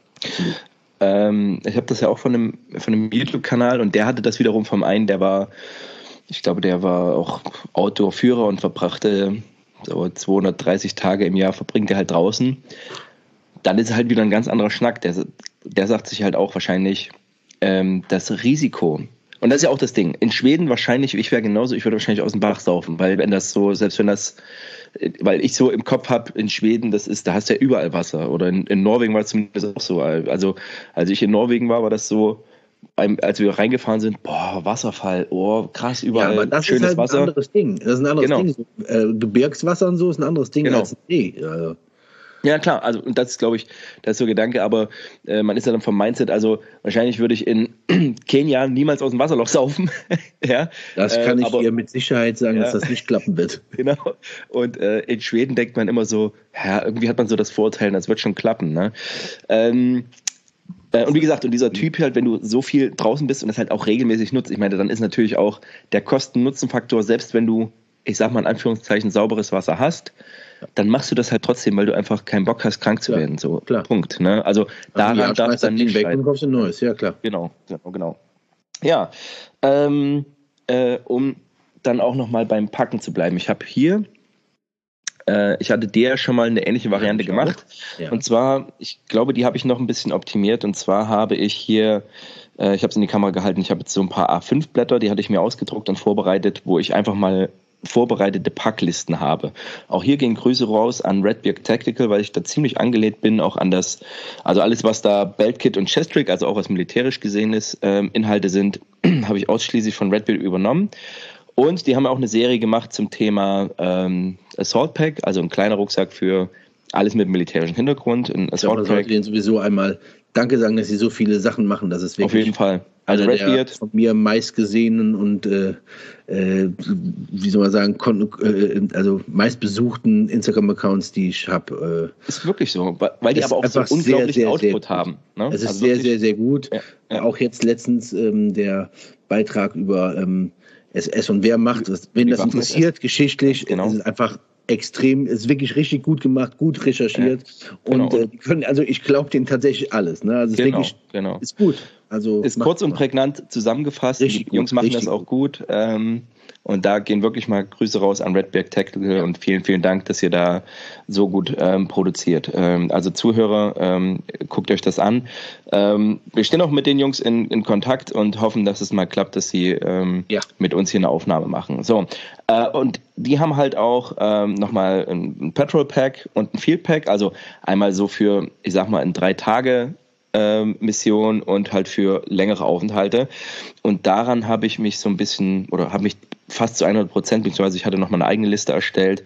Ähm, ich habe das ja auch von einem, von einem YouTube-Kanal und der hatte das wiederum vom einen, der war, ich glaube, der war auch Outdoor-Führer und verbrachte so zweihundertdreißig Tage im Jahr, verbringt er halt draußen. Dann ist halt wieder ein ganz anderer Schnack. Der, der sagt sich halt auch wahrscheinlich, ähm, das Risiko. Und das ist ja auch das Ding. In Schweden wahrscheinlich, ich wäre genauso, ich würde wahrscheinlich aus dem Bach saufen, weil wenn das so, selbst wenn das, weil ich so im Kopf habe, in Schweden, das ist, da hast du ja überall Wasser. Oder in, in Norwegen war es zumindest auch so. Also, als ich in Norwegen war, war das so, als wir reingefahren sind, boah, Wasserfall, oh, krass, überall Ja, aber das schönes ist halt Wasser. ein anderes Ding. Das ist ein anderes Genau. Ding. So, äh, Gebirgswasser und so ist ein anderes Ding Genau. als ein See. Also, Ja, klar, also und das ist, glaube ich, das ist so ein Gedanke, aber äh, man ist ja dann vom Mindset, also wahrscheinlich würde ich in Kenia niemals aus dem Wasserloch saufen. ja, das kann äh, ich aber, dir mit Sicherheit sagen, ja. dass das nicht klappen wird. Genau. Und äh, in Schweden denkt man immer so, ja, irgendwie hat man so das Vorurteil, das wird schon klappen. Ne? Ähm, äh, und wie gesagt, und dieser Typ halt, wenn du so viel draußen bist und das halt auch regelmäßig nutzt, ich meine, dann ist natürlich auch der Kosten-Nutzen-Faktor, selbst wenn du, ich sag mal in Anführungszeichen, sauberes Wasser hast, dann machst du das halt trotzdem, weil du einfach keinen Bock hast, krank zu Klar, werden. So, klar. Punkt. Ne? Also daran ja, darf es dann Ding nicht weg und scheitern. kaufst ein neues, ja klar. Genau, genau, genau. Ja, ähm, äh, um dann auch nochmal beim Packen zu bleiben. Ich habe hier, äh, ich hatte dir schon mal eine ähnliche Variante Ja, gemacht. Ja. Und zwar, ich glaube, die habe ich noch ein bisschen optimiert. Und zwar habe ich hier, äh, ich habe es in die Kamera gehalten, ich habe jetzt so ein paar A fünf Blätter, die hatte ich mir ausgedruckt und vorbereitet, wo ich einfach mal vorbereitete Packlisten habe. Auch hier gehen Grüße raus an Redbeard Tactical, weil ich da ziemlich angelehnt bin, auch an das, also alles, was da Beltkit und Chestrick, also auch was militärisch gesehen ist, ähm, Inhalte sind, habe ich ausschließlich von Redbeard übernommen. Und die haben auch eine Serie gemacht zum Thema ähm, Assault Pack, also ein kleiner Rucksack für alles mit militärischem Hintergrund. Ein Assault Man sollte Pack. denen sowieso einmal Danke sagen, dass sie so viele Sachen machen. Das ist wirklich Auf jeden Fall. Also einer der Redbeard. von mir meistgesehenen und äh, äh, wie soll man sagen, kon- äh, also meistbesuchten Instagram-Accounts, die ich habe. Äh, Ist wirklich so, weil die ist aber auch so einfach sehr, unglaublichen sehr, Output sehr haben. Ne? es ist Also sehr, wirklich- sehr, sehr gut. Ja, ja. Auch jetzt letztens ähm, der Beitrag über ähm, S S und Wehrmacht. Das, wen Die das Waffen interessiert, geschichtlich, Genau. ist es einfach extrem, ist wirklich richtig gut gemacht, gut recherchiert. Ja, genau. Und äh, die können, also ich glaube denen tatsächlich alles. Ne? Also es ist Genau, wirklich, genau. ist gut. Also Ist macht kurz und Spaß. prägnant zusammengefasst. Richtig Die gut, Jungs machen richtig das auch gut. Ähm, und da gehen wirklich mal Grüße raus an Redbeard Tactical Ja. und vielen, vielen Dank, dass ihr da so gut ähm, produziert. Ähm, also Zuhörer, ähm, guckt euch das an. Ähm, wir stehen auch mit den Jungs in, in Kontakt und hoffen, dass es mal klappt, dass sie ähm, Ja. mit uns hier eine Aufnahme machen. So, äh, und die haben halt auch ähm, nochmal ein Petrol Pack und ein Field Pack, also einmal so für, ich sag mal, in drei Tage ähm, Mission und halt für längere Aufenthalte. Und daran habe ich mich so ein bisschen, oder habe mich fast zu hundert Prozent, beziehungsweise ich hatte noch mal eine eigene Liste erstellt.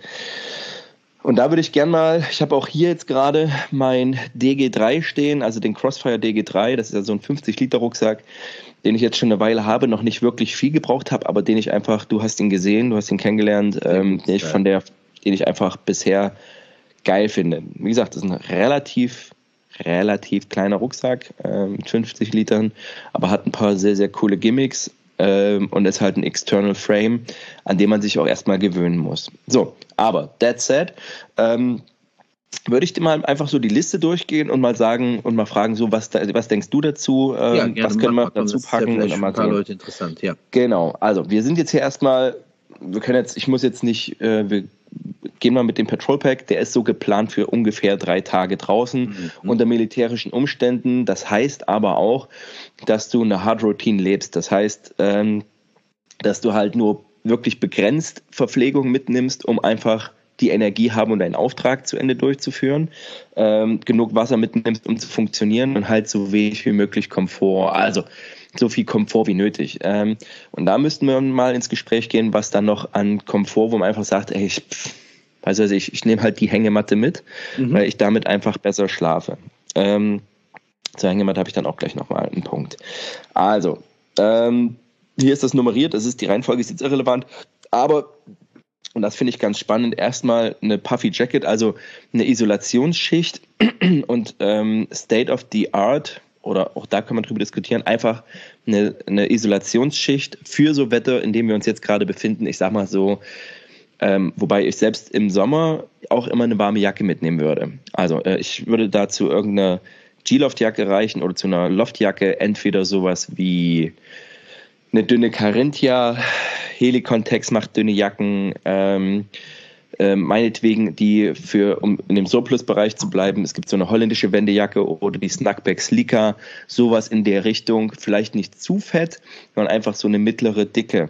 Und da würde ich gerne mal, ich habe auch hier jetzt gerade mein D G drei stehen, also den Crossfire D G drei, das ist ja so ein fünfzig Liter Rucksack, den ich jetzt schon eine Weile habe, noch nicht wirklich viel gebraucht habe, aber den ich einfach, du hast ihn gesehen, du hast ihn kennengelernt, ähm, den ich von der, den ich einfach bisher geil finde. Wie gesagt, das ist ein relativ, relativ kleiner Rucksack, äh, mit fünfzig Litern, aber hat ein paar sehr, sehr coole Gimmicks. Ähm, und ist halt ein External Frame, an dem man sich auch erstmal gewöhnen muss. So, aber that said, ähm, würde ich dir mal einfach so die Liste durchgehen und mal sagen und mal fragen, so was, was denkst du dazu? Ähm, ja, gerne, was können wir dazu packen? Das ist ja und mal ein paar Leute interessant, ja. Genau, also wir sind jetzt hier erstmal, wir können jetzt, ich muss jetzt nicht, äh, wir gehen mal mit dem Patrol Pack, der ist so geplant für ungefähr drei Tage draußen mhm. unter militärischen Umständen. Das heißt aber auch, dass du eine Hard Routine lebst. Das heißt, ähm, dass du halt nur wirklich begrenzt Verpflegung mitnimmst, um einfach die Energie haben und deinen Auftrag zu Ende durchzuführen, ähm, genug Wasser mitnimmst, um zu funktionieren und halt so wenig wie möglich Komfort, also so viel Komfort wie nötig. Ähm, und da müssten wir mal ins Gespräch gehen, was dann noch an Komfort, wo man einfach sagt, ey, ich, also ich, ich nehme halt die Hängematte mit, mhm. weil ich damit einfach besser schlafe. Ähm, zur Hängematte habe ich dann auch gleich nochmal einen Punkt. Also, ähm, hier ist das nummeriert, das ist die Reihenfolge, ist jetzt irrelevant, aber und das finde ich ganz spannend. Erstmal eine Puffy Jacket, also eine Isolationsschicht und ähm, State of the Art, oder auch da kann man drüber diskutieren, einfach eine, eine Isolationsschicht für so Wetter, in dem wir uns jetzt gerade befinden. Ich sag mal so, ähm, wobei ich selbst im Sommer auch immer eine warme Jacke mitnehmen würde. Also äh, ich würde dazu irgendeine G-Loft-Jacke reichen oder zu einer Loftjacke, entweder sowas wie eine dünne Carinthia, Helikon-Tex macht dünne Jacken, ähm, äh, meinetwegen die für, um in dem Surplus-Bereich zu bleiben, es gibt so eine holländische Wendejacke oder die Snackback Sleeker, sowas in der Richtung, vielleicht nicht zu fett, sondern einfach so eine mittlere Dicke.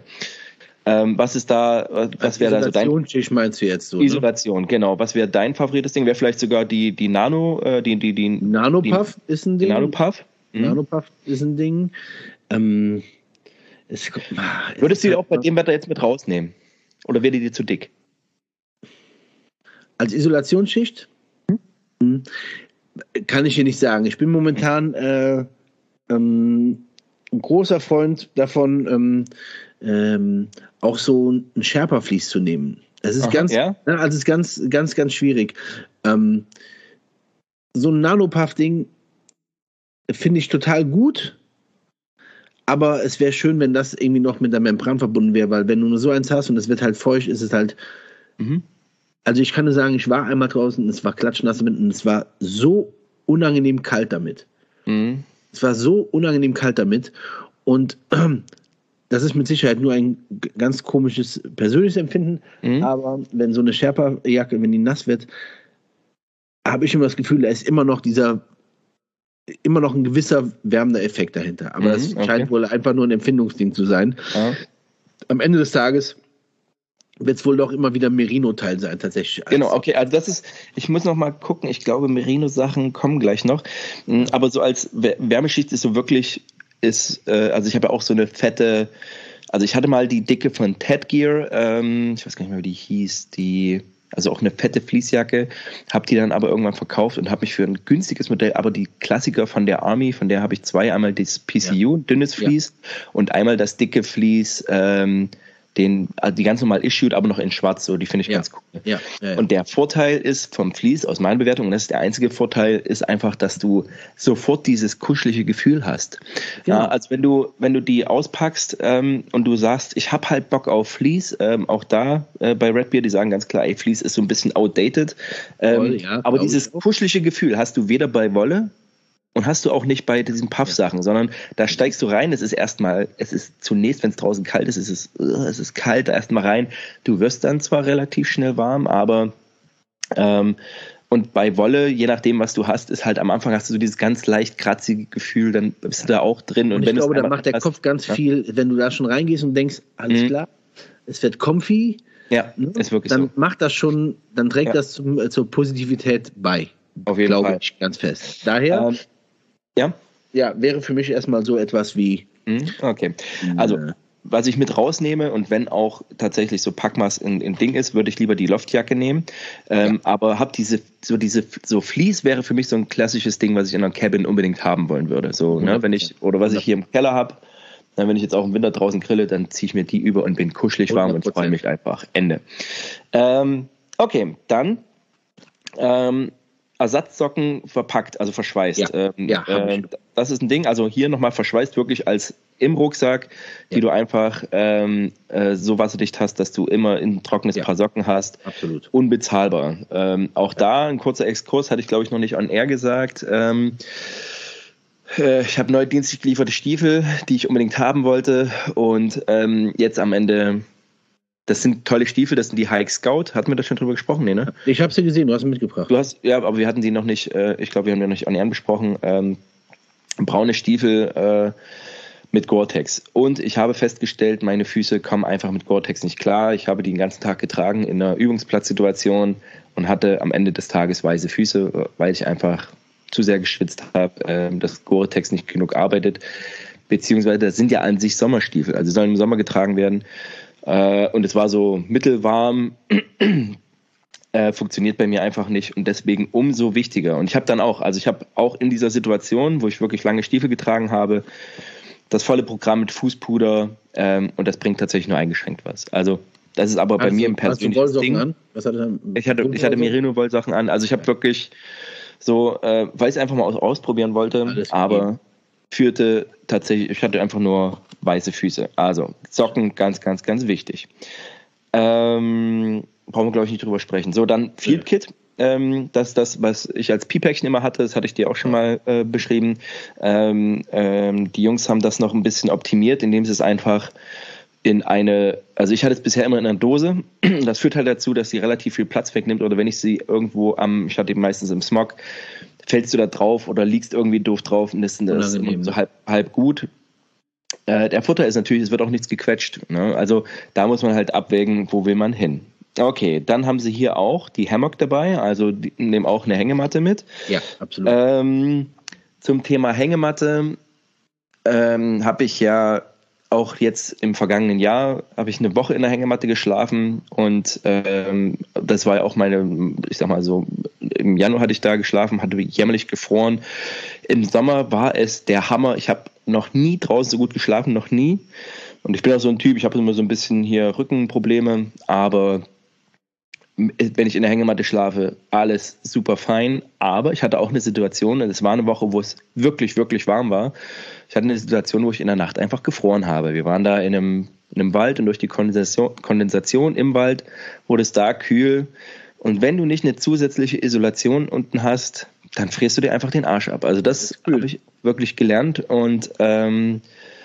Ähm, was ist da, was wäre da so dein... Isolationsschicht meinst du jetzt so, Isolation, ne? Genau. Was wäre dein favorites Ding? Wäre vielleicht sogar die, die Nano, äh, die, die, die... Nanopuff die, ist ein Ding. Nanopuff? Mhm. Nanopuff ist ein Ding. Ähm, Es, Würdest du die auch bei dem Wetter jetzt mit rausnehmen? Oder wäre die dir zu dick? Als Isolationsschicht? Hm. Kann ich dir nicht sagen. Ich bin momentan äh, ähm, ein großer Freund davon, ähm, ähm, auch so ein Sherpa-Vlies zu nehmen. Es ist Aha, ganz, ja? also es ist ganz, ganz, ganz schwierig. Ähm, so ein Nanopuff-Ding finde ich total gut. Aber es wäre schön, wenn das irgendwie noch mit der Membran verbunden wäre, weil wenn du nur so eins hast und es wird halt feucht, ist es halt... Mhm. Also ich kann nur sagen, ich war einmal draußen und es war klatschnass damit und es war so unangenehm kalt damit. Mhm. Es war so unangenehm kalt damit und äh, das ist mit Sicherheit nur ein ganz komisches persönliches Empfinden, mhm. aber wenn so eine Sherpa-Jacke, wenn die nass wird, habe ich immer das Gefühl, da ist immer noch dieser... immer noch ein gewisser wärmender Effekt dahinter. Aber mhm, das scheint okay. wohl einfach nur ein Empfindungsding zu sein. Ja. Am Ende des Tages wird es wohl doch immer wieder Merino-Teil sein, tatsächlich. Genau, okay, also das ist, ich muss noch mal gucken, ich glaube, Merino-Sachen kommen gleich noch. Aber so als Wärmeschicht ist so wirklich, ist, äh, also ich habe ja auch so eine fette, also ich hatte mal die Dicke von Ted Gear, ähm, ich weiß gar nicht mehr, wie die hieß, die... Also auch eine fette Fließjacke, habe die dann aber irgendwann verkauft und habe mich für ein günstiges Modell, aber die Klassiker von der Army, von der habe ich zwei, einmal das P C U, ja. dünnes Vlies ja. und einmal das dicke Vlies, ähm, den, also die ganz normal issued, aber noch in schwarz, so, die finde ich ja. ganz cool. Ja. Ja, ja. Und der Vorteil ist vom Vlies, aus meiner Bewertung, und das ist der einzige Vorteil, ist einfach, dass du sofort dieses kuschelige Gefühl hast. Genau. Ja, also wenn du, wenn du die auspackst ähm, und du sagst, ich habe halt Bock auf Vlies, ähm, auch da äh, bei Redbeard, die sagen ganz klar, ey, Vlies ist so ein bisschen outdated, ähm, Wolle, ja, aber dieses kuschelige Gefühl hast du weder bei Wolle, und hast du auch nicht bei diesen Puff-Sachen, ja. sondern da steigst du rein, es ist erstmal, es ist zunächst, wenn es draußen kalt ist, es ist, es ist kalt, da erstmal rein. Du wirst dann zwar relativ schnell warm, aber ähm, und bei Wolle, je nachdem, was du hast, ist halt am Anfang hast du so dieses ganz leicht kratzige Gefühl, dann bist du da auch drin. Und, und ich wenn glaube, da macht der hast, Kopf ganz ja. viel, wenn du da schon reingehst und denkst, alles mhm. klar, es wird comfy. Ja, ne? Ist wirklich dann so. Dann macht das schon, dann trägt ja. das zum, zur Positivität bei. Auf jeden glaube Fall. Ich ganz fest. Daher... Ähm, Ja? Ja, wäre für mich erstmal so etwas wie. Okay. Also, was ich mit rausnehme und wenn auch tatsächlich so Packmas ein, ein Ding ist, würde ich lieber die Loftjacke nehmen. Ähm, ja. Aber hab diese, so diese, so Fleece wäre für mich so ein klassisches Ding, was ich in einer Cabin unbedingt haben wollen würde. So, ne, wenn ich, oder was ich hier im Keller habe, wenn ich jetzt auch im Winter draußen grille, dann ziehe ich mir die über und bin kuschelig warm hundert Prozent. Und freue mich einfach. Ende. Ähm, okay, dann ähm, Ersatzsocken verpackt, also verschweißt. Ja, ähm, ja, äh, das ist ein Ding, also hier nochmal verschweißt wirklich als im Rucksack, die ja. du einfach ähm, äh, so wasserdicht hast, dass du immer ein trockenes ja. Paar Socken hast. Absolut. Unbezahlbar. Ähm, auch ja. da ein kurzer Exkurs, hatte ich glaube ich noch nicht on air gesagt. Ähm, äh, ich habe neu dienstlich gelieferte Stiefel, die ich unbedingt haben wollte und ähm, jetzt am Ende... Das sind tolle Stiefel, das sind die Hike Scout. Hatten wir da schon drüber gesprochen? Nee, ne? Ich habe sie gesehen, du hast sie mitgebracht. Du hast, ja, aber wir hatten die noch nicht, äh, ich glaube, wir haben die noch nicht an Ehren besprochen. Ähm, braune Stiefel äh, mit Gore-Tex. Und ich habe festgestellt, meine Füße kommen einfach mit Gore-Tex nicht klar. Ich habe die den ganzen Tag getragen in einer Übungsplatzsituation und hatte am Ende des Tages weiße Füße, weil ich einfach zu sehr geschwitzt habe, äh, dass Gore-Tex nicht genug arbeitet. Beziehungsweise das sind ja an sich Sommerstiefel, also sollen im Sommer getragen werden. Und es war so mittelwarm, äh, funktioniert bei mir einfach nicht und deswegen umso wichtiger. Und ich habe dann auch, also ich habe auch in dieser Situation, wo ich wirklich lange Stiefel getragen habe, das volle Programm mit Fußpuder ähm, und das bringt tatsächlich nur eingeschränkt was. Also das ist aber bei hast mir du, im persönlichen Ding. An? Was hatte dann? Ich hatte, ich hatte Merino-Wollsachen an, also ich habe wirklich so, äh, weil ich es einfach mal aus, ausprobieren wollte, aber führte tatsächlich, ich hatte einfach nur weiße Füße. Also Socken, ganz, ganz, ganz wichtig. Ähm, brauchen wir, glaube ich, nicht drüber sprechen. So, dann Field Kit. Ähm, das ist das, was ich als Pi-Päckchen immer hatte. Das hatte ich dir auch schon mal äh, beschrieben. Ähm, ähm, die Jungs haben das noch ein bisschen optimiert, indem sie es einfach in eine, also ich hatte es bisher immer in einer Dose. Das führt halt dazu, dass sie relativ viel Platz wegnimmt. Oder wenn ich sie irgendwo am, ich hatte eben meistens im Smog, fällst du da drauf oder liegst irgendwie doof drauf und das ist so halb, halb gut. Äh, der Futter ist natürlich, es wird auch nichts gequetscht. Ne? Also da muss man halt abwägen, wo will man hin. Okay, dann haben sie hier auch die Hammock dabei, also die nehmen auch eine Hängematte mit. Ja, absolut. Ähm, zum Thema Hängematte ähm, habe ich ja auch jetzt im vergangenen Jahr habe ich eine Woche in der Hängematte geschlafen und ähm, das war ja auch meine, ich sag mal so, im Januar hatte ich da geschlafen, hatte jämmerlich gefroren. Im Sommer war es der Hammer. Ich habe noch nie draußen so gut geschlafen, noch nie. Und ich bin auch so ein Typ, ich habe immer so ein bisschen hier Rückenprobleme, aber wenn ich in der Hängematte schlafe, alles super fein. Aber ich hatte auch eine Situation, und es war eine Woche, wo es wirklich, wirklich warm war. Ich hatte eine Situation, wo ich in der Nacht einfach gefroren habe. Wir waren da in einem, in einem Wald und durch die Kondensation, Kondensation im Wald wurde es da kühl. Und wenn du nicht eine zusätzliche Isolation unten hast, dann frierst du dir einfach den Arsch ab. Also das, das habe ich wirklich gelernt und ähm,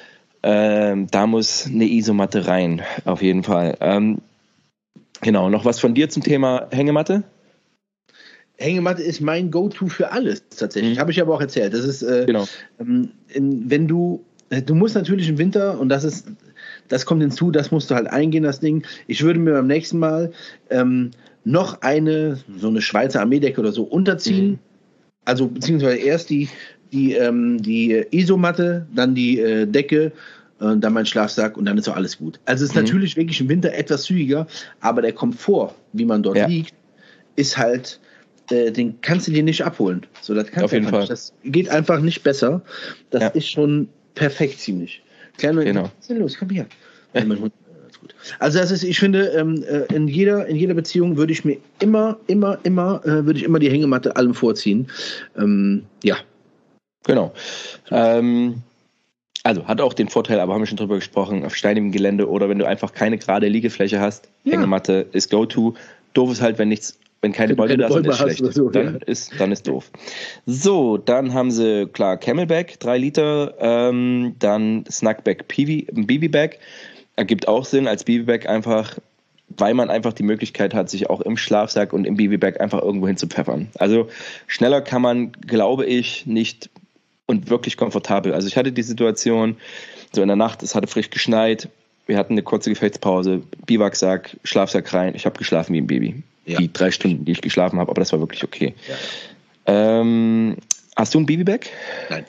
ähm, da muss eine Isomatte rein, auf jeden Fall. Ähm, genau, noch was von dir zum Thema Hängematte? Hängematte ist mein Go-To für alles, tatsächlich. Mhm. Habe ich aber auch erzählt. Das ist, äh, genau. ähm, in, wenn du, du musst natürlich im Winter, und das ist, das kommt hinzu, das musst du halt eingehen, das Ding. Ich würde mir beim nächsten Mal ähm, noch eine, so eine Schweizer Armeedecke oder so unterziehen. Mhm. Also, beziehungsweise erst die, die, ähm, die Isomatte, dann die äh, Decke, äh, dann mein Schlafsack und dann ist auch alles gut. Also, es ist mhm. natürlich wirklich im Winter etwas zügiger, aber der Komfort, wie man dort ja. liegt, ist halt, äh, den kannst du dir nicht abholen. So, das kannst Auf jeden Fall. Nicht. Das geht einfach nicht besser. Das ja. ist schon perfekt ziemlich. Kleine, genau. Was ist denn los? Komm her. Ja. Mein Hund. Gut. Also das ist, ich finde, ähm, in jeder in jeder Beziehung würde ich mir immer, immer, immer, äh, würde ich immer die Hängematte allem vorziehen. Ähm, ja. Genau. Ähm, also hat auch den Vorteil, aber haben wir schon drüber gesprochen, auf steinigem Gelände oder wenn du einfach keine gerade Liegefläche hast, ja. Hängematte ist Go-To. Doof ist halt, wenn nichts, wenn keine Bäume da sind, ist schlecht. So, dann, ja. ist, dann ist doof. So, dann haben sie, klar, Camelback, drei Liter, ähm, dann Snackback B B Bag. Ergibt auch Sinn als B B Bag einfach, weil man einfach die Möglichkeit hat, sich auch im Schlafsack und im B B Bag einfach irgendwo hin zu pfeffern. Also schneller kann man, glaube ich, nicht und wirklich komfortabel. Also ich hatte die Situation, so in der Nacht, es hatte frisch geschneit, wir hatten eine kurze Gefechtspause, Biwaksack, Schlafsack rein, ich habe geschlafen wie ein Baby. Ja. Die drei Stunden, die ich geschlafen habe, aber das war wirklich okay. Ja. Ähm, hast du ein B B Bag? Nein.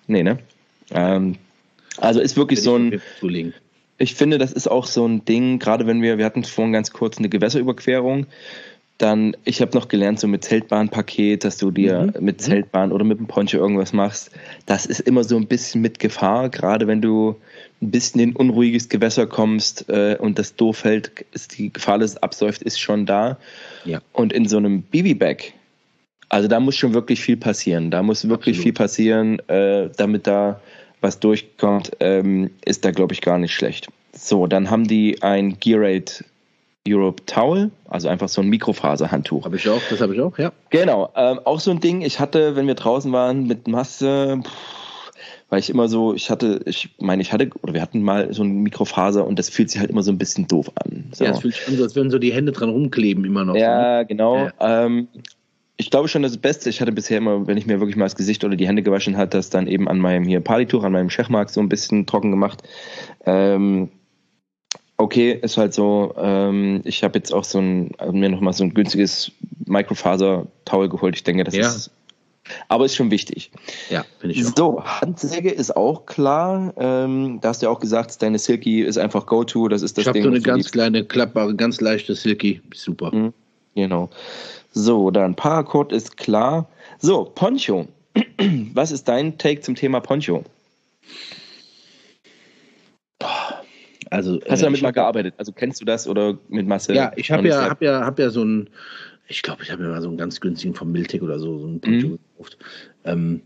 Nee, ne? Ähm, also ist wirklich so ein... Ich finde, das ist auch so ein Ding, gerade wenn wir, wir hatten vorhin ganz kurz eine Gewässerüberquerung, dann, ich habe noch gelernt, so mit Zeltbahnpaket, dass du dir mhm. mit Zeltbahn oder mit dem Poncho irgendwas machst. Das ist immer so ein bisschen mit Gefahr, gerade wenn du ein bisschen in unruhiges Gewässer kommst äh, und das doof fällt, ist die Gefahr, dass es absäuft, ist schon da. Ja. Und in so einem Baby-Bag, also da muss schon wirklich viel passieren. Da muss wirklich Absolut. viel passieren, äh, damit da was durchkommt, ähm, ist da, glaube ich, gar nicht schlecht. So, dann haben die ein Gear8 Europe Towel, also einfach so ein Mikrofaserhandtuch. Habe ich auch, das habe ich auch, ja. Genau, ähm, auch so ein Ding, ich hatte, wenn wir draußen waren mit Masse, weil ich immer so, ich hatte, ich meine, ich hatte, oder wir hatten mal so ein Mikrofaser und das fühlt sich halt immer so ein bisschen doof an. So. Ja, es fühlt sich an, so als würden so die Hände dran rumkleben immer noch. Ja, genau. Ja. Ähm, ich glaube schon, das Beste, ich hatte bisher immer, wenn ich mir wirklich mal das Gesicht oder die Hände gewaschen hat, das dann eben an meinem hier Partytuch, an meinem Schechmark so ein bisschen trocken gemacht. Ähm, okay, ist halt so, ähm, ich habe jetzt auch so ein, also mir nochmal so ein günstiges Microfaser-Towel geholt. Ich denke, das ja. ist, aber ist schon wichtig. Ja, finde ich auch. So, Handsäge ist auch klar. Ähm, da hast du ja auch gesagt, deine Silky ist einfach Go-To, das ist das ich Ding. Ich habe so eine ganz kleine, klappbare, ganz leichte Silky, super. Mhm, genau. So, dann Paracord ist klar. So, Poncho. Was ist dein Take zum Thema Poncho? Also, Hast du damit mal gearbeitet? Also kennst du das oder mit Masse? Ja, ich habe ja, hab ja, hab ja so ein, ich glaube, ich habe mir mal so einen ganz günstigen vom Miltec oder so, so einen Poncho mhm. gekauft. Ähm,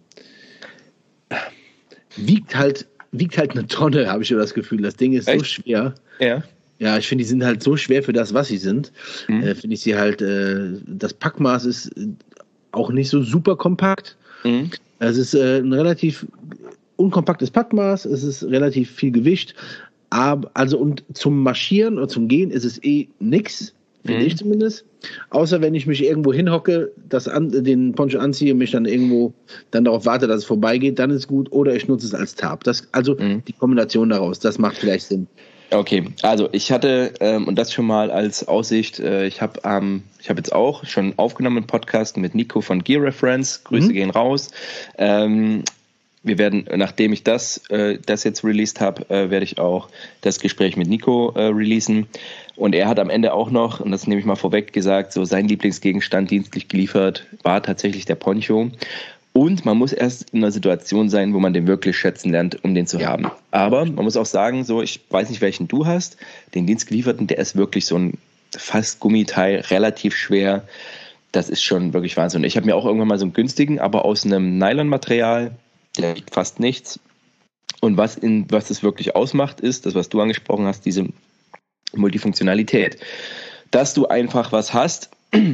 wiegt halt, wiegt halt eine Tonne, habe ich so das Gefühl. Das Ding ist Echt? so schwer. Ja. Ja, ich finde, die sind halt so schwer für das, was sie sind. Mhm. Äh, finde ich sie halt, äh, das Packmaß ist auch nicht so super kompakt. Mhm. Es ist äh, ein relativ unkompaktes Packmaß, es ist relativ viel Gewicht. Aber, also, und zum Marschieren oder zum Gehen ist es eh nix, finde mhm. ich zumindest. Außer wenn ich mich irgendwo hinhocke, das an, den Poncho anziehe, mich dann irgendwo dann darauf warte, dass es vorbeigeht, dann ist gut. Oder ich nutze es als Tarp. Das, also mhm. die Kombination daraus, das macht vielleicht Sinn. Okay, also ich hatte, ähm, und das schon mal als Aussicht, äh, ich habe ähm, ich habe jetzt auch schon aufgenommen einen Podcast mit Nico von Gear Reference, Grüße mhm. gehen raus. Ähm, wir werden, nachdem ich das, äh, das jetzt released habe, äh, werde ich auch das Gespräch mit Nico äh, releasen. Und er hat am Ende auch noch, und das nehme ich mal vorweg, gesagt, so sein Lieblingsgegenstand dienstlich geliefert war tatsächlich der Poncho. Und man muss erst in einer Situation sein, wo man den wirklich schätzen lernt, um den zu ja. haben. Aber man muss auch sagen, so, ich weiß nicht, welchen du hast, den Dienstgelieferten, der ist wirklich so ein fast Gummiteil, relativ schwer. Das ist schon wirklich Wahnsinn. Ich habe mir auch irgendwann mal so einen günstigen, aber aus einem Nylonmaterial, der wiegt fast nichts. Und was in, was das wirklich ausmacht, ist, das, was du angesprochen hast, diese Multifunktionalität. Dass du einfach was hast,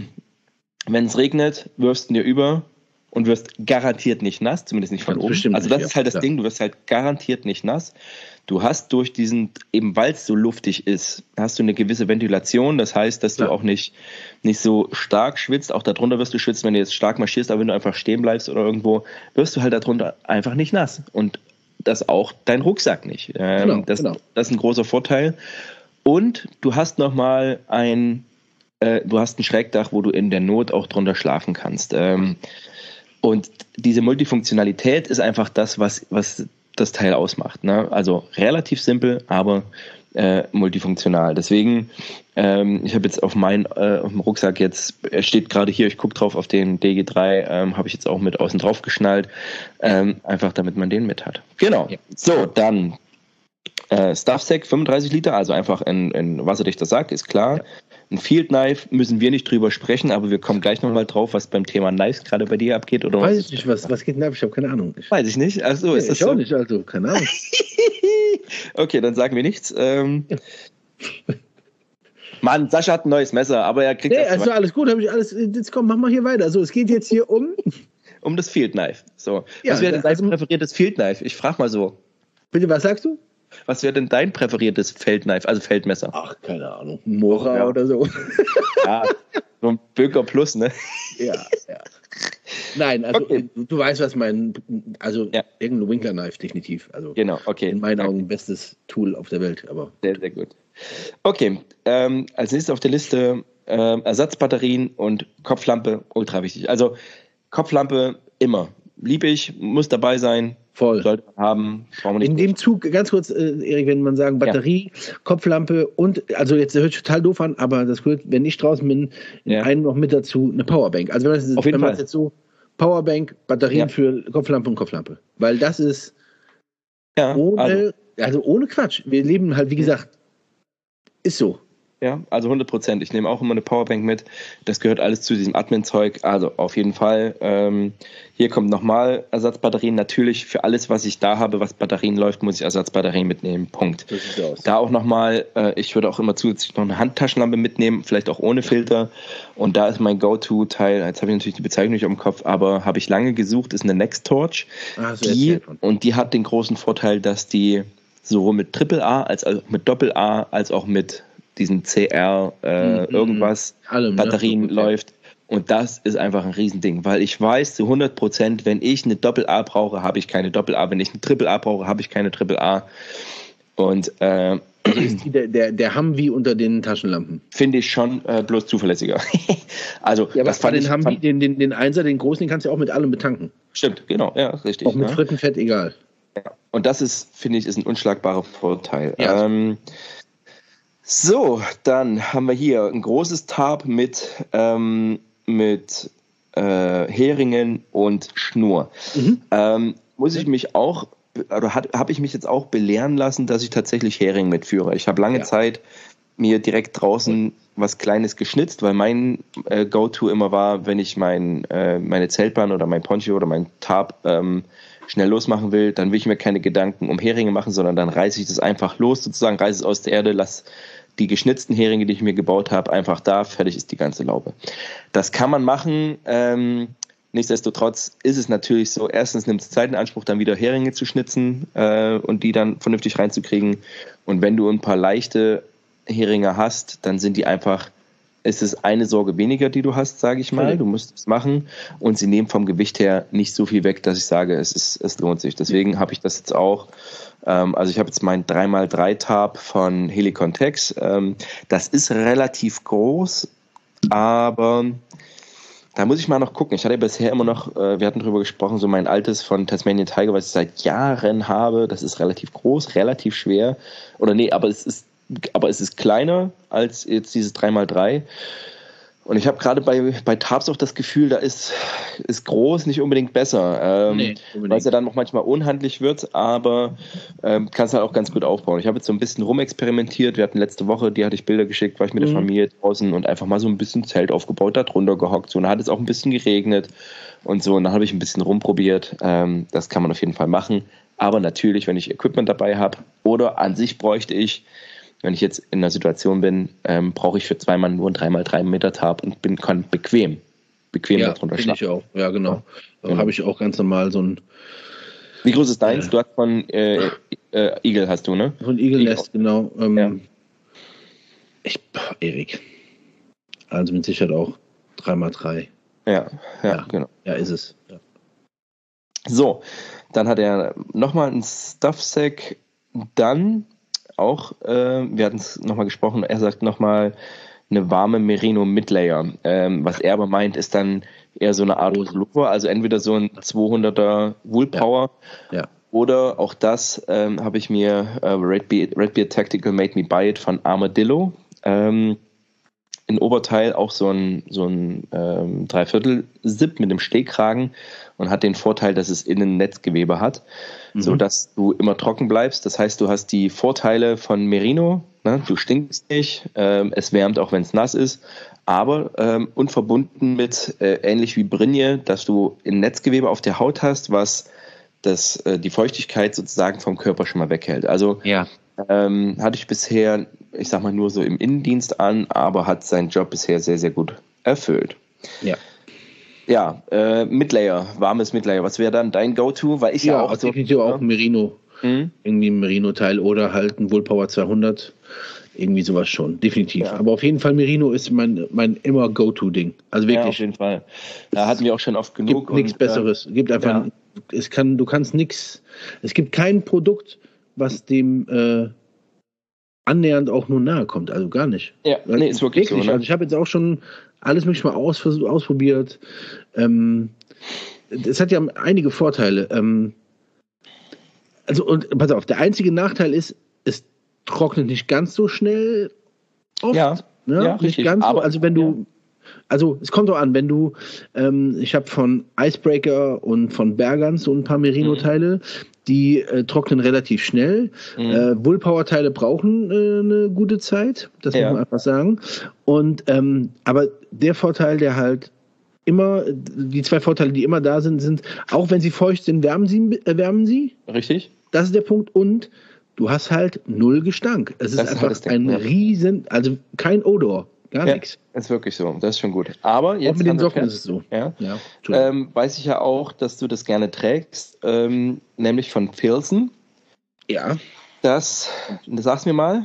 wenn es regnet, wirfst du dir über, und wirst garantiert nicht nass, zumindest nicht von oben. Also das ist halt das Ding, du wirst halt garantiert nicht nass. Du hast durch diesen, eben weil es so luftig ist, hast du eine gewisse Ventilation. Das heißt, dass du ja. auch nicht, nicht so stark schwitzt. Auch darunter wirst du schwitzen, wenn du jetzt stark marschierst, aber wenn du einfach stehen bleibst oder irgendwo, wirst du halt darunter einfach nicht nass. Und das auch dein Rucksack nicht. Ähm, genau, das, genau. das ist ein großer Vorteil. Und du hast nochmal ein, äh, du hast ein Schrägdach, wo du in der Not auch drunter schlafen kannst. Ähm, Und diese Multifunktionalität ist einfach das, was, was das Teil ausmacht. Ne? Also relativ simpel, aber äh, multifunktional. Deswegen, ähm, ich habe jetzt auf meinen äh, auf dem Rucksack jetzt, er steht gerade hier, ich gucke drauf auf den D G drei, ähm, habe ich jetzt auch mit außen drauf geschnallt, ähm, einfach damit man den mit hat. Genau. Ja. So, dann äh, Stuffsack fünfunddreißig Liter, also einfach in, in wasserdichter Sack, ist klar. Ja. Ein Field Knife müssen wir nicht drüber sprechen, aber wir kommen gleich nochmal drauf, was beim Thema Knives gerade bei dir abgeht. Oder weiß ich nicht, was, was geht denn ab? Ich habe keine Ahnung. Ich weiß ich nicht. Ach so, ist nee, das ich so? auch nicht, also keine Ahnung. Okay, dann sagen wir nichts. Ähm, Mann, Sascha hat ein neues Messer, aber er kriegt nee, das. Also alles gut, habe ich alles. Jetzt komm, mach mal hier weiter. So, es geht jetzt hier um. Um das Field Knife. So. Ja, was wäre denn dein also, präferiertes Field Knife? Ich frage mal so. Bitte, was sagst du? Was wäre denn dein präferiertes Feldknife, also Feldmesser? Ach, keine Ahnung. Mora ja. oder so. Ja, so ein Böker Plus, ne? Ja, ja. Nein, also okay. du, du weißt, was mein, also ja. irgendein Winkler Knife, definitiv. Also genau, okay. In meinen Augen bestes Tool auf der Welt. Aber sehr, sehr gut. Okay, ähm, als nächstes auf der Liste ähm, Ersatzbatterien und Kopflampe, ultra wichtig. Also Kopflampe immer. lieb ich, muss dabei sein. Voll. Sollte man haben. Brauchen wir nicht In dem Zug, ganz kurz, äh, Erik, wenn man sagen, Batterie, ja. Kopflampe und, also jetzt hört sich total doof an, aber das gehört, wenn ich draußen bin, in ja. einem noch mit dazu eine Powerbank. Also wenn man das, Auf jeden wenn man Fall. das jetzt so, Powerbank, Batterien ja. für Kopflampe und Kopflampe. Weil das ist ja, ohne, also. also ohne Quatsch. Wir leben halt, wie gesagt, ist so. Ja, also hundert Prozent. Ich nehme auch immer eine Powerbank mit. Das gehört alles zu diesem Admin-Zeug. Also auf jeden Fall. Ähm, hier kommt nochmal Ersatzbatterien. Natürlich für alles, was ich da habe, was Batterien läuft, muss ich Ersatzbatterien mitnehmen. Punkt. So sieht's aus. Da auch nochmal, äh, ich würde auch immer zusätzlich noch eine Handtaschenlampe mitnehmen, vielleicht auch ohne Filter. Und da ist mein Go-To-Teil, jetzt habe ich natürlich die Bezeichnung nicht im Kopf, aber habe ich lange gesucht, ist eine Nextorch. Ah, so die, und die hat den großen Vorteil, dass die sowohl mit Triple A als auch mit Doppel A als auch mit diesen C R äh, mhm. irgendwas Allem, Batterien ne? läuft. Und das ist einfach ein Riesending, weil ich weiß zu hundert Prozent, wenn ich eine Doppel A brauche, habe ich keine Doppel A. Wenn ich eine Triple A brauche, habe ich keine Triple A. Und äh, also ist die der, der, der Humvee unter den Taschenlampen. Finde ich schon äh, bloß zuverlässiger. Also, ja, das fand den ich, Humvee, fand, den, den, den Einser, den großen, den kannst du auch mit allem betanken. Stimmt, genau, ja, richtig. Auch mit ja. Frittenfett, egal. Ja. Und das ist, finde ich, ist ein unschlagbarer Vorteil. Ja. Ähm, So, dann haben wir hier ein großes Tarp mit, ähm, mit äh, Heringen und Schnur. Mhm. Ähm, muss ich mich auch, oder habe ich mich jetzt auch belehren lassen, dass ich tatsächlich Hering mitführe. Ich habe lange ja. Zeit mir direkt draußen was Kleines geschnitzt, weil mein äh, Go-To immer war, wenn ich mein, äh, meine Zeltbahn oder mein Poncho oder mein Tarp ähm, schnell losmachen will, dann will ich mir keine Gedanken um Heringe machen, sondern dann reiße ich das einfach los, sozusagen reiße es aus der Erde, lass die geschnitzten Heringe, die ich mir gebaut habe, einfach da, fertig ist die ganze Laube. Das kann man machen, ähm, nichtsdestotrotz ist es natürlich so, erstens nimmt es Zeit in Anspruch, dann wieder Heringe zu schnitzen äh, und die dann vernünftig reinzukriegen, und wenn du ein paar leichte Heringe hast, dann sind die einfach, es ist eine Sorge weniger, die du hast, sage ich mal. Du musst es machen und sie nehmen vom Gewicht her nicht so viel weg, dass ich sage, es ist, es lohnt sich. Deswegen habe ich das jetzt auch. Ähm, also ich habe jetzt mein drei mal drei Tarp von Helicon Tex. Ähm, das ist relativ groß, aber da muss ich mal noch gucken. Ich hatte bisher immer noch, äh, wir hatten drüber gesprochen, so mein altes von Tasmanian Tiger, was ich seit Jahren habe. Das ist relativ groß, relativ schwer. Oder nee, aber es ist aber es ist kleiner als jetzt dieses drei mal drei. Und ich habe gerade bei, bei Tarps auch das Gefühl, da ist, ist groß nicht unbedingt besser. Ähm, nee, unbedingt. Weil es ja dann auch manchmal unhandlich wird, aber ähm, kannst halt auch ganz gut aufbauen. Ich habe jetzt so ein bisschen rumexperimentiert. Wir hatten letzte Woche, die hatte ich Bilder geschickt, war ich mit mhm. der Familie draußen und einfach mal so ein bisschen Zelt aufgebaut, da drunter gehockt. So, und dann hat es auch ein bisschen geregnet und so. Und dann habe ich ein bisschen rumprobiert. Ähm, das kann man auf jeden Fall machen. Aber natürlich, wenn ich Equipment dabei habe oder an sich bräuchte ich, wenn ich jetzt in einer Situation bin, ähm, brauche ich für zwei Mann nur ein drei mal drei Meter Tarp und bin kann bequem, bequem ja, darunter schlafen. Ja, ich auch. Ja, genau. Ja, genau. Habe ich auch ganz normal so ein. Wie groß ist deins? Äh, du hast von äh, äh, Eagle hast du, ne? Von Eagle Nest, genau. Ähm, ja. Ich, boah, Erik. Also mit Sicherheit auch drei mal drei. Ja, ja, ja, genau. Ja, ist es. Ja. So, dann hat er nochmal ein Stuffsack, dann auch, äh, wir hatten es nochmal gesprochen, er sagt nochmal eine warme Merino Midlayer. Ähm, was er aber meint, ist dann eher so eine Art Pullover, also entweder so ein zweihunderter Woolpower ja. Ja. oder auch das ähm, habe ich mir äh, Redbeard, Redbeard Tactical Made Me Buy It von Armadillo. Ähm, in Oberteil auch so ein, so ein ähm, Dreiviertel-Zip mit einem Stehkragen und hat den Vorteil, dass es innen Netzgewebe hat, mhm. sodass du immer trocken bleibst. Das heißt, du hast die Vorteile von Merino, ne? Du stinkst nicht, ähm, es wärmt auch, wenn es nass ist, aber ähm, und verbunden mit, äh, ähnlich wie Brinje, dass du ein Netzgewebe auf der Haut hast, was das, äh, die Feuchtigkeit sozusagen vom Körper schon mal weghält. Also ja. ähm, hatte ich bisher, ich sag mal, nur so im Innendienst an, aber hat seinen Job bisher sehr, sehr gut erfüllt. Ja. Ja, äh, Midlayer, warmes Midlayer. Was wäre dann dein Go-To? Weil ich ja, ja auch so, definitiv auch ein Merino. Mhm. Irgendwie ein Merino-Teil oder halt ein Woolpower zweihundert. Irgendwie sowas schon, definitiv. Ja. Aber auf jeden Fall Merino ist mein, mein immer Go-To-Ding. Also wirklich. Ja, auf jeden Fall. Da hatten wir auch schon oft genug. Gibt nichts Besseres. Äh, gibt einfach, ja. es kann, du kannst nichts, es gibt kein Produkt, was dem äh, annähernd auch nur nahe kommt. Also gar nicht. Ja, nee, ist wirklich, wirklich so. Ne? Also ich habe jetzt auch schon alles mögliche mal aus, ausprobiert. Ähm, es hat ja einige Vorteile. Ähm, also, und pass auf, der einzige Nachteil ist, es trocknet nicht ganz so schnell oft. Ja, ne? ja Nicht richtig. ganz so. Aber, Also, wenn du. ja. Also es kommt auch an, wenn du, ähm, ich habe von Icebreaker und von Bergans so ein paar Merino-Teile, mhm. die äh, trocknen relativ schnell. Mhm. Äh, Bullpower-Teile brauchen äh, eine gute Zeit, das ja. muss man einfach sagen. Und ähm, aber der Vorteil, der halt immer, die zwei Vorteile, die immer da sind, sind, auch wenn sie feucht sind, wärmen sie, äh, wärmen sie. Richtig. Das ist der Punkt. Und du hast halt null Gestank. Es ist, ist einfach halt ein Ding, riesen, also kein Odor. Gar ja, nichts. Ist wirklich so. Das ist schon gut. Aber jetzt auch mit den Socken ist es so. Ja, ja, ähm, weiß ich ja auch, dass du das gerne trägst, ähm, nämlich von Filson. Ja. Das, das sag's mir mal.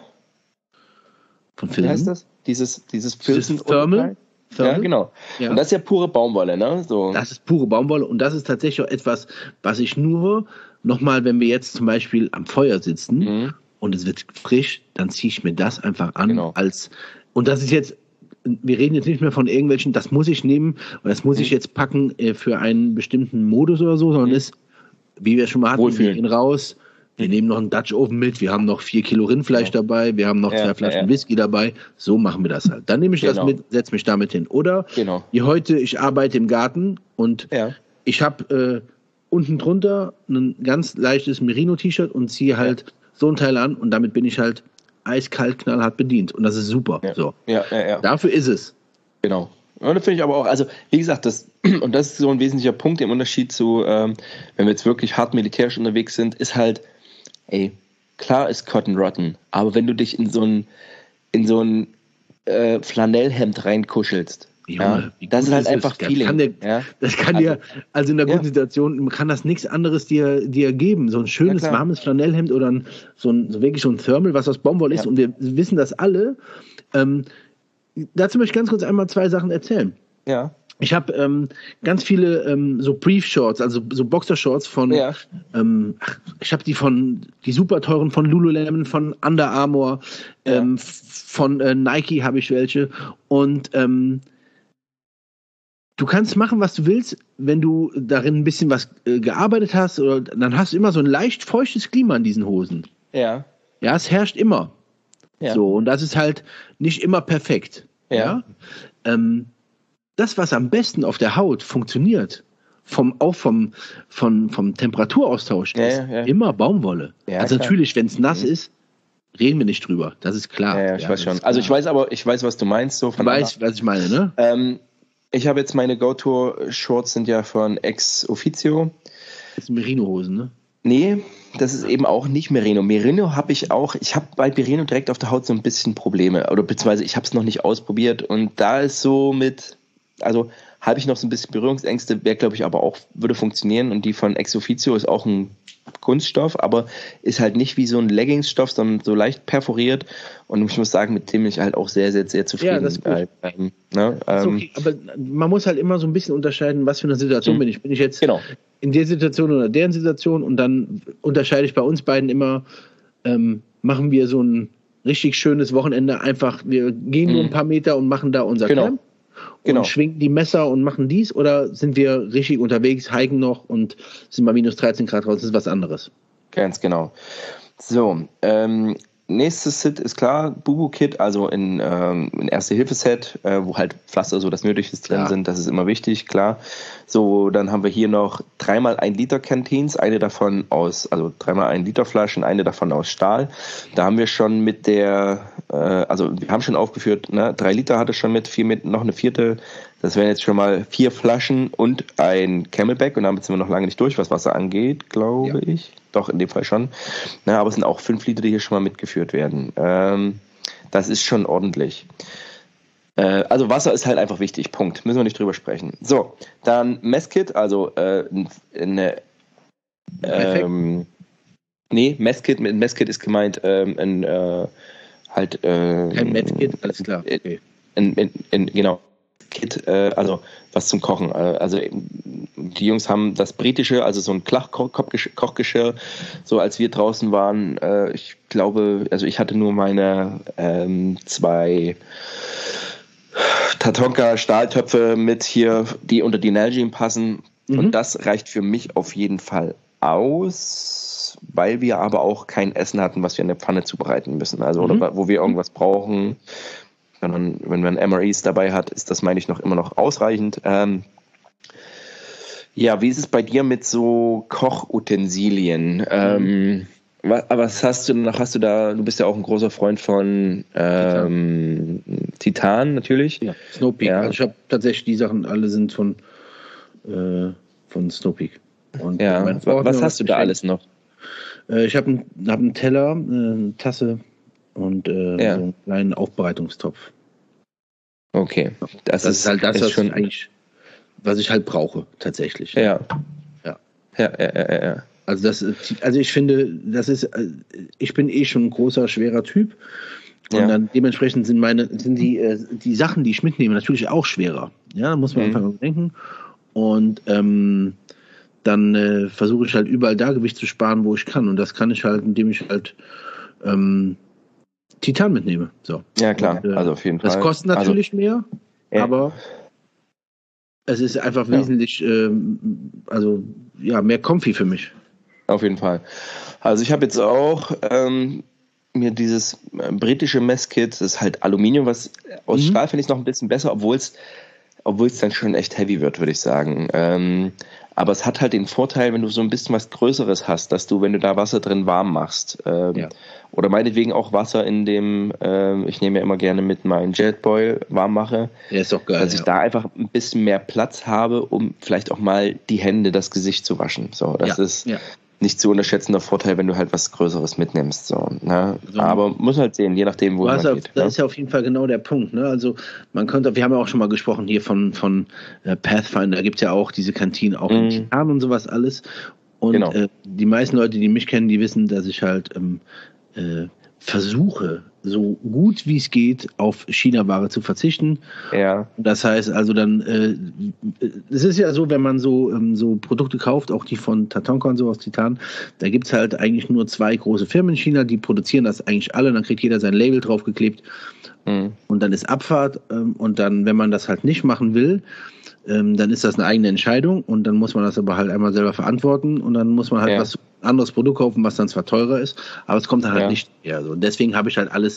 Von Filson? Wie heißt das? Dieses, dieses Filson Thermal? Ja, genau. Ja. Und das ist ja pure Baumwolle, ne? So. Das ist pure Baumwolle und das ist tatsächlich auch etwas, was ich nur nochmal, wenn wir jetzt zum Beispiel am Feuer sitzen mhm. und es wird frisch, dann ziehe ich mir das einfach an genau. als und das ist jetzt, wir reden jetzt nicht mehr von irgendwelchen, das muss ich nehmen und das muss mhm. ich jetzt packen äh, für einen bestimmten Modus oder so, sondern mhm. ist, wie wir schon mal hatten, Wohlfühlen. wir gehen raus, wir mhm. nehmen noch einen Dutch Oven mit, wir haben noch vier Kilo Rindfleisch ja. dabei, wir haben noch ja, zwei Flaschen ja, ja. Whisky dabei, so machen wir das halt. Dann nehme ich genau. das mit, setze mich damit hin. Oder genau. wie heute, ich arbeite im Garten und ja. ich habe äh, unten drunter ein ganz leichtes Merino-T-Shirt und ziehe halt ja. so ein Teil an und damit bin ich halt eiskalt, knallhart bedient. Und das ist super. Ja. So. Ja, ja, ja. Dafür ist es. Genau. Und das finde ich aber auch, also wie gesagt, das, und das ist so ein wesentlicher Punkt im Unterschied zu, ähm, wenn wir jetzt wirklich hart militärisch unterwegs sind, ist halt, ey, klar ist Cotton Rotten, aber wenn du dich in so ein, in so ein äh, Flanellhemd reinkuschelst, Junge, ja, das ist halt ist einfach das? Feeling. Kann der, ja? Das kann also, dir, also in einer guten ja. Situation, kann das nichts anderes dir, dir geben. So ein schönes, ja, warmes Flanellhemd oder ein, so, ein, so wirklich so ein Thermal, was aus Baumwolle ist. Ja. Und wir wissen das alle. Ähm, dazu möchte ich ganz kurz einmal zwei Sachen erzählen. Ja. Ich habe ähm, ganz viele ähm, so Brief-Shorts, also so Boxershorts von, ja. ähm, ich habe die von, die super teuren von Lululemon, von Under Armour, ja. ähm, von äh, Nike habe ich welche und ähm, du kannst machen, was du willst, wenn du darin ein bisschen was äh, gearbeitet hast, oder dann hast du immer so ein leicht feuchtes Klima in diesen Hosen. Ja. Ja, es herrscht immer. Ja. So, und das ist halt nicht immer perfekt. Ja. ja? Ähm, das, was am besten auf der Haut funktioniert, vom, auch vom, vom, vom Temperaturaustausch, ja, ist ja, ja. immer Baumwolle. Ja, also klar. natürlich, wenn es nass mhm. ist, reden wir nicht drüber. Das ist klar. Ja, ja ich ja, weiß schon. Also ich weiß aber, ich weiß, was du meinst. So von du weißt, was ich meine, ne? Ähm, ich habe jetzt meine Go-To-Shorts sind ja von Ex Officio. Das sind Merino-Hosen, ne? Nee, das ist eben auch nicht Merino. Merino habe ich auch, ich habe bei Merino direkt auf der Haut so ein bisschen Probleme. Oder beziehungsweise ich habe es noch nicht ausprobiert. Und da ist so mit, also habe ich noch so ein bisschen Berührungsängste, wäre glaube ich aber auch, würde funktionieren. Und die von Ex Officio ist auch ein Kunststoff, aber ist halt nicht wie so ein Leggingsstoff, sondern so leicht perforiert. Und ich muss sagen, mit dem bin ich halt auch sehr, sehr, sehr zufrieden. Ja, das ist gut. Ähm, ne? Das ist okay. Aber man muss halt immer so ein bisschen unterscheiden, was für eine Situation mhm. bin ich. Bin ich jetzt genau. in der Situation oder deren Situation? Und dann unterscheide ich bei uns beiden immer, ähm, machen wir so ein richtig schönes Wochenende einfach, wir gehen mhm. nur ein paar Meter und machen da unser genau. Camp. Und genau. schwingen die Messer und machen dies, oder sind wir richtig unterwegs, hiken noch und sind bei minus dreizehn Grad raus? Das ist was anderes. Ganz genau. So, ähm, nächstes Set ist klar, Bubu-Kit, also in, ähm, ein Erste-Hilfe-Set, äh, wo halt Pflaster, so das Nötigste drin ja. sind, das ist immer wichtig, klar. So, dann haben wir hier noch dreimal ein Liter Canteens, eine davon aus, also dreimal ein Liter Flaschen, eine davon aus Stahl. Da haben wir schon mit der, äh, also wir haben schon aufgeführt, ne, drei Liter hatte schon mit, vier mit, noch eine vierte. Das wären jetzt schon mal vier Flaschen und ein Camelback und damit sind wir noch lange nicht durch, was Wasser angeht, glaube ja. ich. Doch, in dem Fall schon. Na, aber es sind auch fünf Liter, die hier schon mal mitgeführt werden. Ähm, das ist schon ordentlich. Äh, also Wasser ist halt einfach wichtig, Punkt. Müssen wir nicht drüber sprechen. So, dann Messkit, also äh, eine ähm, nee, Messkit, mit Messkit ist gemeint ähm, ein äh, halt ähm, Kein Messkit, alles klar. Okay. In, in, in, genau. Kit, äh, also was zum Kochen. Äh, also die Jungs haben das britische, also so ein Kochgeschirr, so als wir draußen waren. Äh, ich glaube, also ich hatte nur meine ähm, zwei Tatonka Stahltöpfe mit hier, die unter die Nalgene passen. Mhm. Und das reicht für mich auf jeden Fall aus, weil wir aber auch kein Essen hatten, was wir in der Pfanne zubereiten müssen. Also, mhm. oder wo wir irgendwas brauchen. Sondern wenn man M R Es dabei hat, ist das, meine ich, noch immer noch ausreichend. Ähm, ja, wie ist es bei dir mit so Kochutensilien? Mhm. Ähm, was, was hast du noch? Hast du da? Du bist ja auch ein großer Freund von ähm, Titan. Titan natürlich. Ja, Snowpeak. Ja. Also ich habe tatsächlich die Sachen, alle sind von äh, von Snowpeak. Und ja. Äh, was hast du da alles noch? Äh, ich habe einen, hab einen Teller, eine Tasse und äh, ja. so einen kleinen Aufbereitungstopf. Okay, das, das ist, ist halt das, ist was schon ich eigentlich, was ich halt brauche tatsächlich. Ja. Ja. Ja, ja, ja, ja. Also das, also ich finde, das ist, ich bin eh schon ein großer, schwerer Typ. Und ja. dann dementsprechend sind meine, sind die, die Sachen, die ich mitnehme, natürlich auch schwerer. Ja, da muss man mhm. einfach mal denken. Und ähm, dann äh, versuche ich halt überall da Gewicht zu sparen, wo ich kann. Und das kann ich halt, indem ich halt ähm, Titan mitnehme. So. Ja, klar. Und, äh, also auf jeden das Fall. Das kostet natürlich also, mehr, ja. aber es ist einfach ja. wesentlich, ähm, also ja, mehr comfy für mich. Auf jeden Fall. Also ich habe jetzt auch ähm, mir dieses äh, britische Messkit, das ist halt Aluminium, was aus mhm. Stahl finde ich noch ein bisschen besser, obwohl es obwohl es dann schon echt heavy wird, würde ich sagen. Ähm, aber es hat halt den Vorteil, wenn du so ein bisschen was Größeres hast, dass du, wenn du da Wasser drin warm machst, ähm, ja. oder meinetwegen auch Wasser in dem, ähm, ich nehme ja immer gerne mit meinen Jetboil warm mache, ja, ist doch geil, dass ich ja. da einfach ein bisschen mehr Platz habe, um vielleicht auch mal die Hände, das Gesicht zu waschen. So, das ja. ist ja. nicht zu unterschätzender Vorteil, wenn du halt was Größeres mitnimmst. So, ne? So. Aber muss halt sehen, je nachdem, wo man auf, geht. Das ne? ist ja auf jeden Fall genau der Punkt. Ne? Also man könnte, wir haben ja auch schon mal gesprochen hier von, von äh, Pathfinder, da gibt es ja auch diese Kantinen, auch mm. in Titan und sowas alles. Und genau. äh, die meisten Leute, die mich kennen, die wissen, dass ich halt ähm, äh, versuche, so gut wie es geht, auf China-Ware zu verzichten. Ja. Das heißt also dann, äh, es ist ja so, wenn man so, ähm, so Produkte kauft, auch die von Tatonka und so aus Titan, da gibt es halt eigentlich nur zwei große Firmen in China, die produzieren das eigentlich alle, dann kriegt jeder sein Label draufgeklebt mhm. und dann ist Abfahrt ähm, und dann, wenn man das halt nicht machen will, ähm, dann ist das eine eigene Entscheidung und dann muss man das aber halt einmal selber verantworten und dann muss man halt ja. was anderes Produkt kaufen, was dann zwar teurer ist, aber es kommt dann halt ja. nicht her. So. Und deswegen habe ich halt alles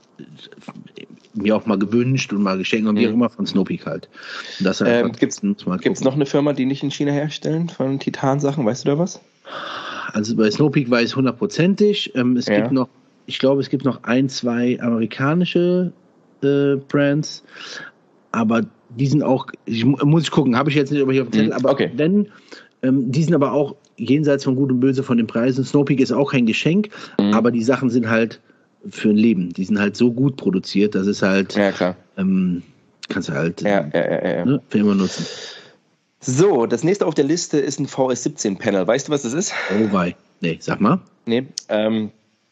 mir auch mal gewünscht und mal geschenkt und wie auch immer von Snowpeak halt. Das halt ähm, Gibt es halt noch eine Firma, die nicht in China herstellen von Titan-Sachen? Weißt du da was? Also bei Snowpeak weiß ich hundertprozentig. Ähm, es ja. gibt noch, ich glaube, es gibt noch ein, zwei amerikanische äh, Brands, aber die sind auch, ich, muss ich gucken, habe ich jetzt nicht über hier auf dem Zettel, aber okay. wenn, ähm, die sind aber auch jenseits von Gut und Böse von den Preisen. Snowpeak ist auch kein Geschenk, mhm. aber die Sachen sind halt für ein Leben. Die sind halt so gut produziert, dass es halt, ja, klar. Ähm, kannst du halt ja, ja, ja, ja. Ne, für immer nutzen. So, das nächste auf der Liste ist ein V S siebzehn Panel. Weißt du, was das ist? Oh wei. Nee, sag mal. Nee, ähm,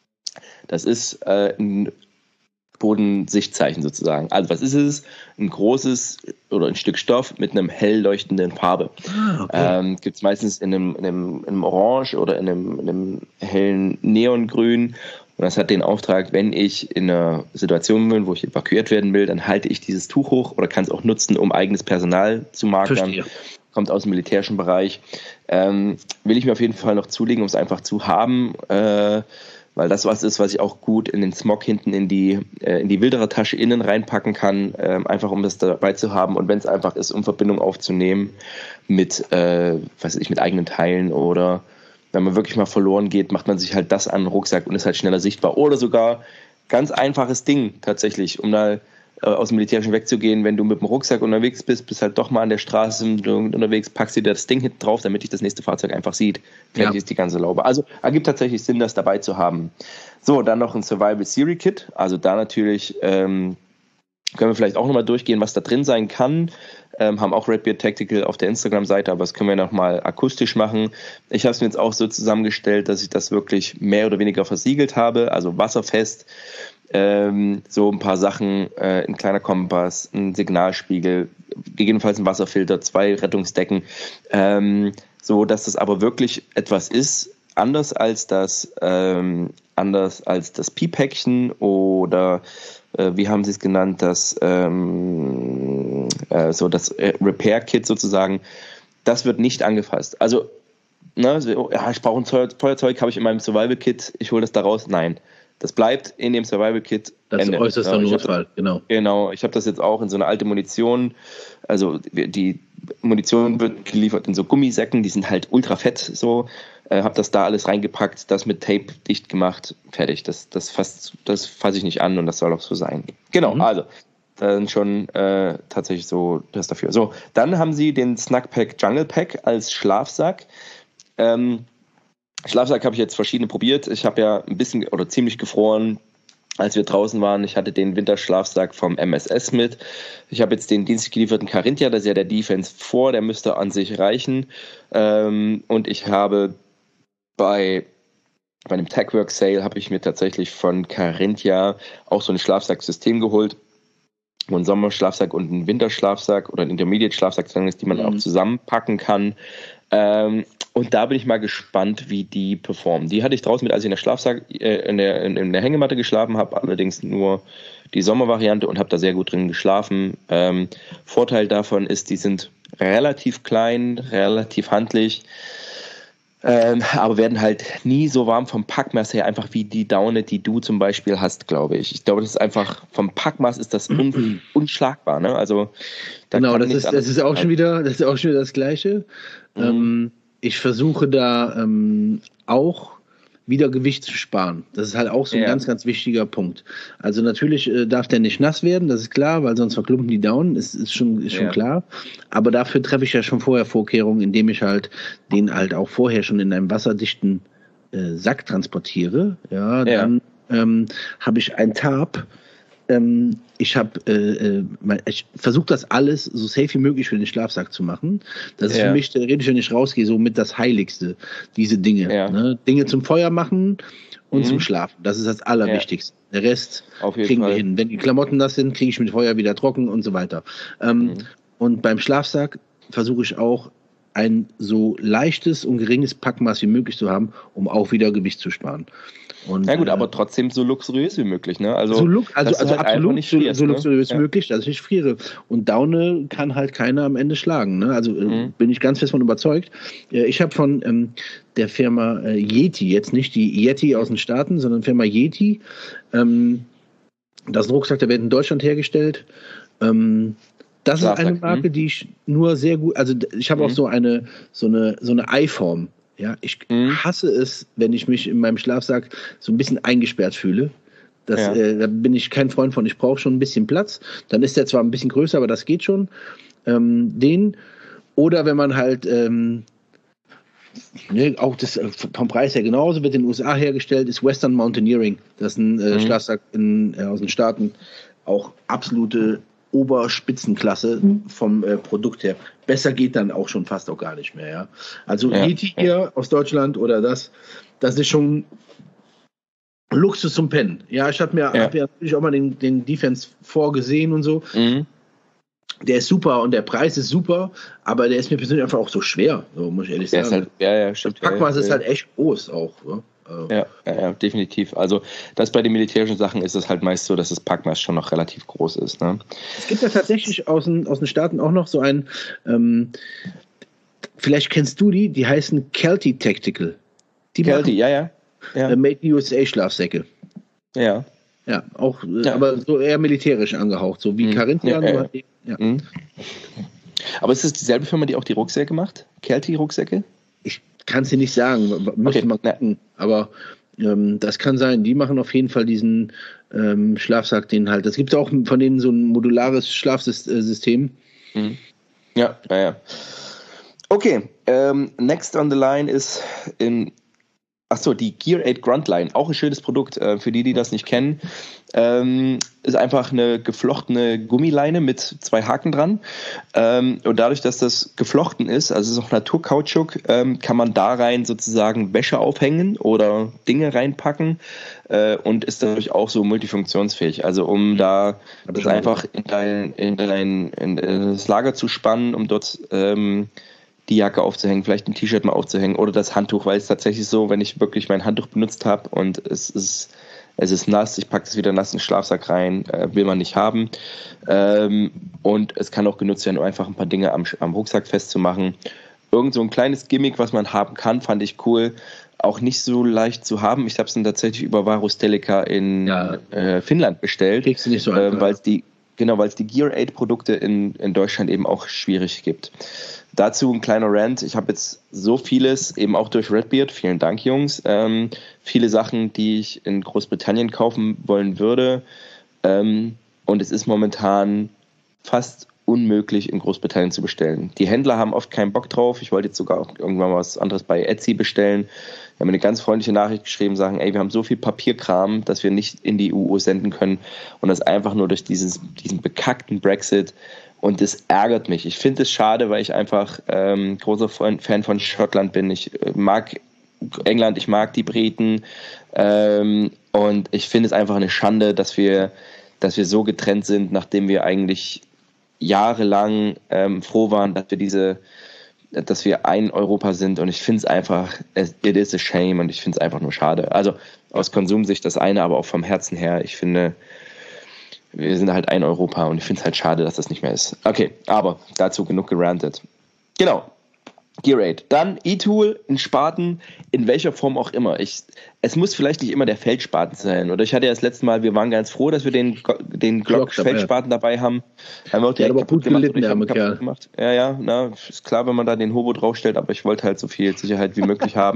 das ist äh, ein Bodensichtzeichen sozusagen. Also was ist es? Ein großes oder ein Stück Stoff mit einem hell leuchtenden Farbe. Ah, okay. ähm, Gibt es meistens in einem, in, einem, in einem Orange oder in einem, in einem hellen Neongrün. Und das hat den Auftrag, wenn ich in einer Situation bin, wo ich evakuiert werden will, dann halte ich dieses Tuch hoch oder kann es auch nutzen, um eigenes Personal zu markern. Verstehe. Kommt aus dem militärischen Bereich. Ähm, will ich mir auf jeden Fall noch zulegen, um es einfach zu haben. Äh, weil das was ist, was ich auch gut in den Smog hinten in die äh, in die Wilderer-Tasche innen reinpacken kann, äh, einfach um das dabei zu haben und wenn es einfach ist, um Verbindung aufzunehmen mit, äh, was weiß ich, mit eigenen Teilen oder wenn man wirklich mal verloren geht, macht man sich halt das an den Rucksack und ist halt schneller sichtbar oder sogar ganz einfaches Ding tatsächlich, um da äh, aus dem Militärischen wegzugehen, wenn du mit dem Rucksack unterwegs bist, bist halt doch mal an der Straße unterwegs, packst dir das Ding hinten drauf, damit dich das nächste Fahrzeug einfach sieht. Fertig ja. ist die ganze Laube. Also ergibt tatsächlich Sinn, das dabei zu haben. So, dann noch ein Survival Theory Kit. Also da natürlich ähm, können wir vielleicht auch nochmal durchgehen, was da drin sein kann. Ähm, haben auch Redbeard Tactical auf der Instagram-Seite, aber das können wir nochmal akustisch machen. Ich habe es mir jetzt auch so zusammengestellt, dass ich das wirklich mehr oder weniger versiegelt habe, also wasserfest. Ähm, so ein paar Sachen, äh, ein kleiner Kompass, ein Signalspiegel, gegebenenfalls ein Wasserfilter, zwei Rettungsdecken, ähm, so dass das aber wirklich etwas ist, anders als das, ähm, anders als das Pi-Päckchen oder äh, wie haben Sie es genannt, das ähm, äh, so das Repair-Kit sozusagen, das wird nicht angefasst. Also, ne, so, ja, ich brauche ein Feuerzeug, habe ich in meinem Survival-Kit, ich hole das da raus. Nein, das bleibt in dem Survival-Kit. Das ist äußerster ja, Notfall, genau. Genau, ich habe das jetzt auch in so eine alte Munition, also die Munition wird geliefert in so Gummisäcken, die sind halt ultra fett so, äh, habe das da alles reingepackt, das mit Tape dicht gemacht, fertig, das, das fasse das fass ich nicht an und das soll auch so sein. Genau, mhm. Also dann schon äh, tatsächlich so das dafür. So, dann haben sie den Snugpack Jungle Pack als Schlafsack. Ähm, Schlafsack habe ich jetzt verschiedene probiert. Ich habe ja ein bisschen oder ziemlich gefroren, als wir draußen waren. Ich hatte den Winterschlafsack vom M S S mit. Ich habe jetzt den dienstlich gelieferten Carinthia, das ist ja der Defense vier, der müsste an sich reichen. Ähm, und ich habe bei, bei einem Techwork Sale habe ich mir tatsächlich von Carinthia auch so ein Schlafsacksystem geholt, wo ein Sommerschlafsack und ein Winterschlafsack oder ein Intermediate-Schlafsack drin ist, die man mhm. auch zusammenpacken kann. Ähm, und da bin ich mal gespannt, wie die performen. Die hatte ich draußen mit, als ich in der Schlafsack, äh, in, der, in, in der Hängematte geschlafen habe, allerdings nur die Sommervariante und habe da sehr gut drin geschlafen. Ähm, Vorteil davon ist, die sind relativ klein, relativ handlich, ähm, aber werden halt nie so warm vom Packmaß her, einfach wie die Daune, die du zum Beispiel hast, glaube ich. Ich glaube, das ist einfach, vom Packmaß ist das un, unschlagbar, ne? Also, da genau, das ist, das ist auch schon wieder, das ist auch schon wieder das Gleiche. Mhm. Ähm, ich versuche da ähm, auch wieder Gewicht zu sparen. Das ist halt auch so ein ja. ganz, ganz wichtiger Punkt. Also natürlich äh, darf der nicht nass werden, das ist klar, weil sonst verklumpen die Daunen, ist, ist schon, ist schon ja. klar. Aber dafür treffe ich ja schon vorher Vorkehrungen, indem ich halt den halt auch vorher schon in einem wasserdichten äh, Sack transportiere. Ja, ja. Dann ähm, habe ich ein Tarp. Ähm, ich habe, äh, ich versuche das alles so safe wie möglich für den Schlafsack zu machen. Das ist ja. für mich, da rede ich, wenn ich rausgehe, so mit das Heiligste, diese Dinge. Ja. Ne? Dinge zum Feuer machen und mhm. zum Schlafen. Das ist das Allerwichtigste. Ja. Der Rest kriegen Fall. wir hin. Wenn die Klamotten nass sind, kriege ich mit Feuer wieder trocken und so weiter. Ähm, mhm. Und beim Schlafsack versuche ich auch, ein so leichtes und geringes Packmaß wie möglich zu haben, um auch wieder Gewicht zu sparen. Und, ja gut, äh, aber trotzdem so luxuriös wie möglich, ne? Also, so, look, also, also halt absolut nicht frierst, so, so luxuriös ne? wie möglich, dass ich nicht friere. Und Daune kann halt keiner am Ende schlagen, ne? Also mhm. äh, bin ich ganz fest von überzeugt. Äh, ich habe von ähm, der Firma äh, Yeti, jetzt nicht die Yeti aus den Staaten, sondern Firma Yeti, ähm, das ist ein Rucksack, der wird in Deutschland hergestellt. Ähm, das Schlafsack, ist eine Marke, mh. die ich nur sehr gut, also ich habe mhm. auch so eine so eine so eine Eiform. Ja, ich mhm. hasse es, wenn ich mich in meinem Schlafsack so ein bisschen eingesperrt fühle. Das, ja. äh, da bin ich kein Freund von. Ich brauche schon ein bisschen Platz. Dann ist der zwar ein bisschen größer, aber das geht schon. Ähm, den oder wenn man halt ähm, ne, auch das vom Preis her genauso wird in den U S A hergestellt, ist Western Mountaineering. Das ist ein äh, mhm. Schlafsack in, äh, aus den Staaten. Auch absolute Oberspitzenklasse vom äh, Produkt her. Besser geht dann auch schon fast auch gar nicht mehr. Ja? Also ja. Yeti hier aus Deutschland oder das, das ist schon Luxus zum Pennen. Ja, ich habe mir ja. hab ja natürlich auch mal den, den Defense vorgesehen und so. Mhm. Der ist super und der Preis ist super, aber der ist mir persönlich einfach auch so schwer, so muss ich ehrlich der sagen. Ist halt, ja, ja, stimmt. Das Packmaß ja, ist ja. halt echt groß auch. Ja? Also. Ja, ja, ja, definitiv. Also das bei den militärischen Sachen ist es halt meist so, dass das Packmaß schon noch relativ groß ist. Ne? Es gibt ja tatsächlich aus den, aus den Staaten auch noch so ein, ähm, vielleicht kennst du die, die heißen Kelty Tactical. Die Kelty, ja, ja. ja. Äh, Made in U S A Schlafsäcke. Ja. Ja, auch, ja. aber so eher militärisch angehaucht, so wie mhm. Carinthia. Ja, ja, ja. Ja. Mhm. Aber ist es dieselbe Firma, die auch die Rucksäcke macht? Kelty-Rucksäcke? Ich kann es dir nicht sagen, müsste okay. mal gucken, aber ähm, das kann sein. Die machen auf jeden Fall diesen ähm, Schlafsack, den halt, es gibt auch von denen so ein modulares Schlafsystem. Mhm. Ja, ja, ja. Okay, ähm, next on the line ist in Achso, die Gear aid Gruntline, auch ein schönes Produkt. Äh, für die, die das nicht kennen, ähm, ist einfach eine geflochtene Gummileine mit zwei Haken dran. Ähm, und dadurch, dass das geflochten ist, also es ist auch Naturkautschuk, ähm, kann man da rein sozusagen Wäsche aufhängen oder Dinge reinpacken äh, und ist dadurch auch so multifunktionsfähig. Also um da das einfach in dein, in dein in das Lager zu spannen, um dort ähm, die Jacke aufzuhängen, vielleicht ein T-Shirt mal aufzuhängen oder das Handtuch, weil es tatsächlich so, wenn ich wirklich mein Handtuch benutzt habe und es ist, es ist nass, ich packe es wieder nass in den Schlafsack rein, äh, will man nicht haben. Ähm, und es kann auch genutzt werden, um einfach ein paar Dinge am, am Rucksack festzumachen. irgend so ein kleines Gimmick, was man haben kann, fand ich cool. Auch nicht so leicht zu haben. Ich habe es dann tatsächlich über Varus Delica in ja. äh, Finnland bestellt. Kriegst du nicht so einfach. Äh, weil es die, genau, weil es die Gear aid Produkte in, in Deutschland eben auch schwierig gibt. Dazu ein kleiner Rant. Ich habe jetzt so vieles, eben auch durch Redbeard, vielen Dank, Jungs, ähm, viele Sachen, die ich in Großbritannien kaufen wollen würde. Ähm, und es ist momentan fast unmöglich in Großbritannien zu bestellen. Die Händler haben oft keinen Bock drauf. Ich wollte jetzt sogar auch irgendwann was anderes bei Etsy bestellen. Wir haben eine ganz freundliche Nachricht geschrieben, sagen, ey, wir haben so viel Papierkram, dass wir nicht in die E U senden können und das einfach nur durch dieses, diesen bekackten Brexit, und das ärgert mich. Ich finde es schade, weil ich einfach ähm, großer Fan von Schottland bin. Ich mag England, ich mag die Briten ähm, und ich finde es einfach eine Schande, dass wir, dass wir so getrennt sind, nachdem wir eigentlich jahrelang ähm, froh waren, dass wir diese, dass wir ein Europa sind, und ich finde es einfach, it is a shame, und ich finde es einfach nur schade. Also aus Konsumsicht das eine, aber auch vom Herzen her, ich finde, wir sind halt ein Europa und ich finde es halt schade, dass das nicht mehr ist. Okay, aber dazu genug gerantet. Genau. Gear aid. Dann E-Tool, ein Spaten, in welcher Form auch immer. Ich, es muss vielleicht nicht immer der Feldspaten sein. Oder ich hatte ja das letzte Mal, wir waren ganz froh, dass wir den, den Glock-Feldspaten dabei haben. Haben wir auch direkt aber gut gemacht, gelitten, der kaputt gemacht. Ja, ja, na, ist klar, wenn man da den Hobo draufstellt, aber ich wollte halt so viel Sicherheit wie möglich haben.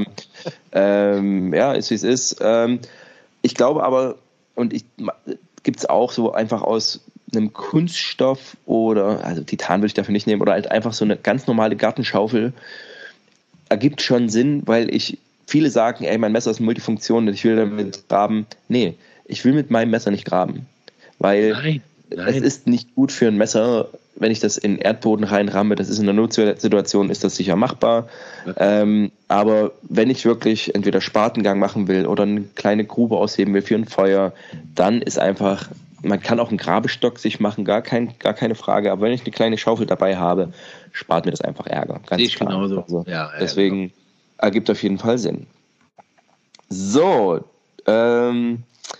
Ähm, ja, ist wie es ist. Ähm, ich glaube aber, und ich gibt es auch so einfach aus einem Kunststoff oder, also Titan würde ich dafür nicht nehmen, oder halt einfach so eine ganz normale Gartenschaufel, ergibt schon Sinn, weil ich, viele sagen, ey, mein Messer ist Multifunktion und ich will damit graben. Nee, ich will mit meinem Messer nicht graben, weil nein, nein. es ist nicht gut für ein Messer, wenn ich das in Erdboden reinramme. Das ist in einer Notsituation, ist das sicher machbar, ja. ähm, aber wenn ich wirklich entweder Spatengang machen will oder eine kleine Grube ausheben will für ein Feuer, dann ist einfach, man kann auch einen Grabestock sich machen, gar, kein, gar keine Frage, aber wenn ich eine kleine Schaufel dabei habe, spart mir das einfach Ärger. Ganz ich klar. Genauso. Also, ja, deswegen ja, genau. Ergibt auf jeden Fall Sinn. So, ähm,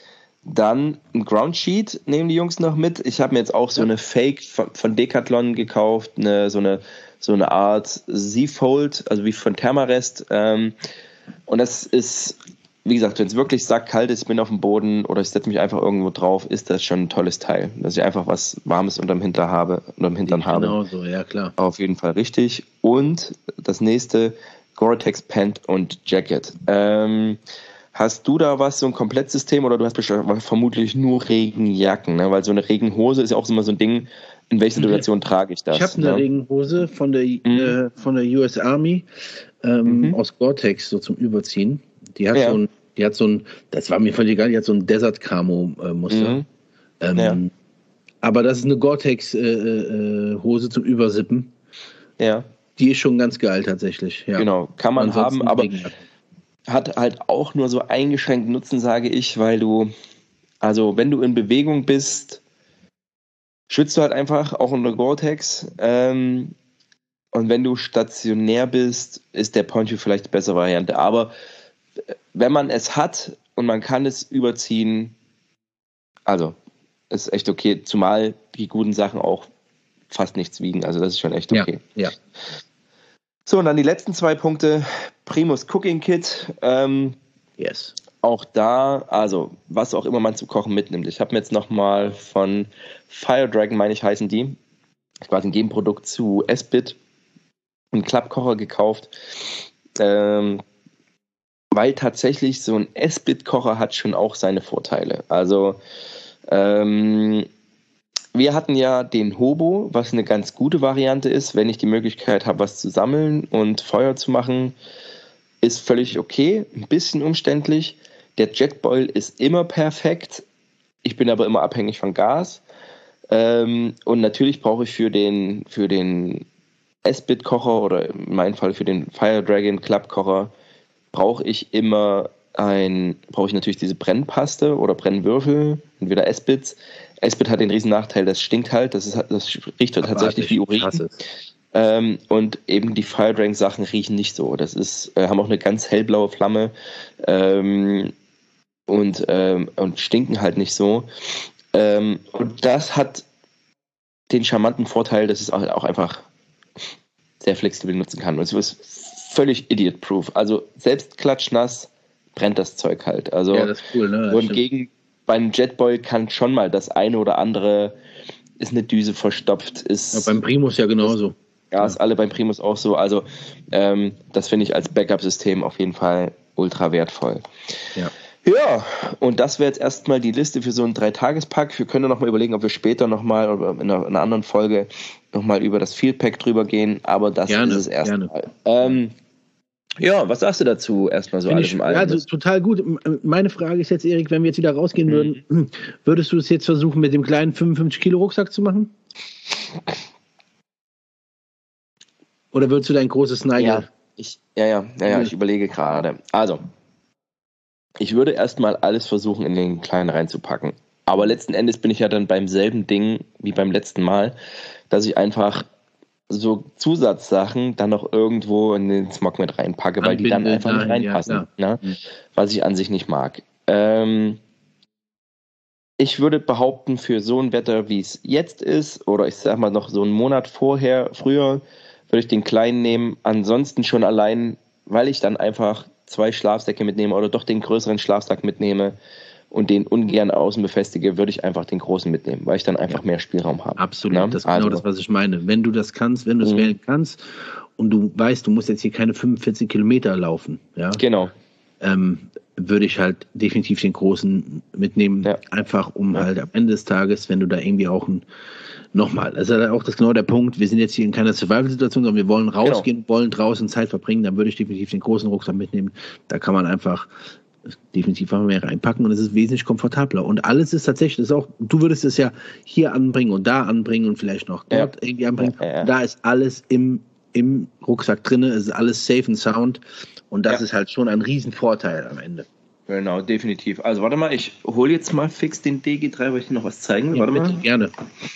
dann ein Ground Sheet nehmen die Jungs noch mit. Ich habe mir jetzt auch so ja. eine Fake von, von Decathlon gekauft, eine, so, eine, so eine Art Z-Fold, also wie von Thermarest. Ähm, und das ist, wie gesagt, wenn es wirklich sackkalt ist, ich bin auf dem Boden oder ich setze mich einfach irgendwo drauf, ist das schon ein tolles Teil. Dass ich einfach was Warmes unterm Hintern habe, unterm Hintern genau habe. Genau so, ja klar. Auf jeden Fall richtig. Und das nächste, Gore-Tex Pant und Jacket. Ähm, hast du da was, so ein Komplettsystem, oder du hast vermutlich nur Regenjacken, ne? Weil so eine Regenhose ist ja auch immer so ein Ding, in welcher Situation trage ich das? Ich habe eine ne? Regenhose von der, mhm. äh, von der U S Army ähm, mhm. aus Gore-Tex, so zum Überziehen. Die hat ja. so ein, die hat so ein, das war mir völlig egal, die hat so ein Desert Camo äh, Muster. Mhm. Ähm, ja. Aber das ist eine Gore-Tex äh, äh, Hose zum Übersippen. Ja. Die ist schon ganz geil tatsächlich. Ja. Genau, kann man Ansonsten haben, aber Regenjacken. Hat halt auch nur so eingeschränkten Nutzen, sage ich, weil du, also wenn du in Bewegung bist, schwitzt du halt einfach, auch unter Gore-Tex. Ähm, und wenn du stationär bist, ist der Poncho vielleicht die bessere Variante. Aber wenn man es hat und man kann es überziehen, also ist echt okay, zumal die guten Sachen auch fast nichts wiegen. Also das ist schon echt okay. Ja, ja. So, und dann die letzten zwei Punkte. Primus Cooking Kit. Ähm, yes. Auch da, also was auch immer man zum Kochen mitnimmt. Ich habe mir jetzt nochmal von Fire Dragon, meine ich, heißen die, quasi ein Gegenprodukt zu S-Bit, einen Klappkocher gekauft. Ähm, weil tatsächlich so ein S-Bit-Kocher hat schon auch seine Vorteile. Also ähm, wir hatten ja den Hobo, was eine ganz gute Variante ist, wenn ich die Möglichkeit habe, was zu sammeln und Feuer zu machen, ist völlig okay, ein bisschen umständlich. Der Jetboil ist immer perfekt, ich bin aber immer abhängig von Gas. Ähm, und natürlich brauche ich für den, für den S-Bit-Kocher oder in meinem Fall für den Fire Dragon Klappkocher, brauche ich immer ein, brauche ich natürlich diese Brennpaste oder Brennwürfel, entweder S-Bits. S-Bit hat den riesen Nachteil, das stinkt halt, das, ist, das riecht halt tatsächlich wie Urin. Ähm, und eben die Fire Dragon Sachen riechen nicht so. Das ist, äh, haben auch eine ganz hellblaue Flamme ähm, und, ähm, und stinken halt nicht so. Ähm, und das hat den charmanten Vorteil, dass es auch, auch einfach sehr flexibel nutzen kann. Und es ist völlig idiot-proof. Also selbst klatschnass brennt das Zeug halt. Also ja, das ist cool, ne? wohingegen beim Jetboil kann schon mal das eine oder andere, ist eine Düse verstopft. Ist, ja, beim Primus ja genauso. Ist, ja, ist alle beim Primus auch so. Also ähm, das finde ich als Backup-System auf jeden Fall ultra wertvoll. Ja. Ja, und das wäre jetzt erstmal die Liste für so einen Dreitagespack. Wir können noch mal überlegen, ob wir später nochmal oder in einer, in einer anderen Folge nochmal über das Field Pack drüber gehen, aber das gerne, ist es erstmal. Ähm, ja, was sagst du dazu erstmal so Find alles ich, im Allem? Ja, also total gut. Meine Frage ist jetzt, Erik, wenn wir jetzt wieder rausgehen mhm. würden, würdest du es jetzt versuchen, mit dem kleinen fünfundfünfzig Kilo Rucksack zu machen? Oder würdest du dein großes Nigel? Ja, ich, ja, ja, ja, ja, ich überlege gerade. Also, ich würde erstmal alles versuchen, in den kleinen reinzupacken. Aber letzten Endes bin ich ja dann beim selben Ding wie beim letzten Mal, dass ich einfach so Zusatzsachen dann noch irgendwo in den Smog mit reinpacke, weil die dann einfach nicht reinpassen. Ja, ne? Was ich an sich nicht mag. Ähm, ich würde behaupten, für so ein Wetter, wie es jetzt ist, oder ich sag mal noch so einen Monat vorher, früher, würde ich den kleinen nehmen. Ansonsten schon allein, weil ich dann einfach zwei Schlafsäcke mitnehme oder doch den größeren Schlafsack mitnehme und den ungern außen befestige, würde ich einfach den großen mitnehmen, weil ich dann einfach ja. mehr Spielraum habe. Absolut, ja? Das ist also genau das, was ich meine. Wenn du das kannst, wenn du es mhm. wählen kannst und du weißt, du musst jetzt hier keine fünfundvierzig Kilometer laufen, ja, genau, ähm, würde ich halt definitiv den großen mitnehmen, ja. einfach um ja. halt am Ende des Tages, wenn du da irgendwie auch ein Nochmal, das ist halt auch das genau der Punkt, wir sind jetzt hier in keiner Survival-Situation, sondern wir wollen rausgehen, genau. wollen draußen Zeit verbringen, dann würde ich definitiv den großen Rucksack mitnehmen. Da kann man einfach definitiv mehr reinpacken und es ist wesentlich komfortabler. Und alles ist tatsächlich, das ist auch, du würdest es ja hier anbringen und da anbringen und vielleicht noch dort ja. irgendwie anbringen. Ja, ja. Da ist alles im, im Rucksack drin, es ist alles safe and sound und das ja. ist halt schon ein Riesenvorteil am Ende. Genau, definitiv. Also warte mal, ich hole jetzt mal fix den D G drei, weil ich dir noch was zeigen will. Ja, warte bitte, mal. Gerne.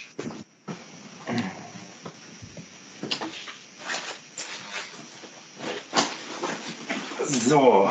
So.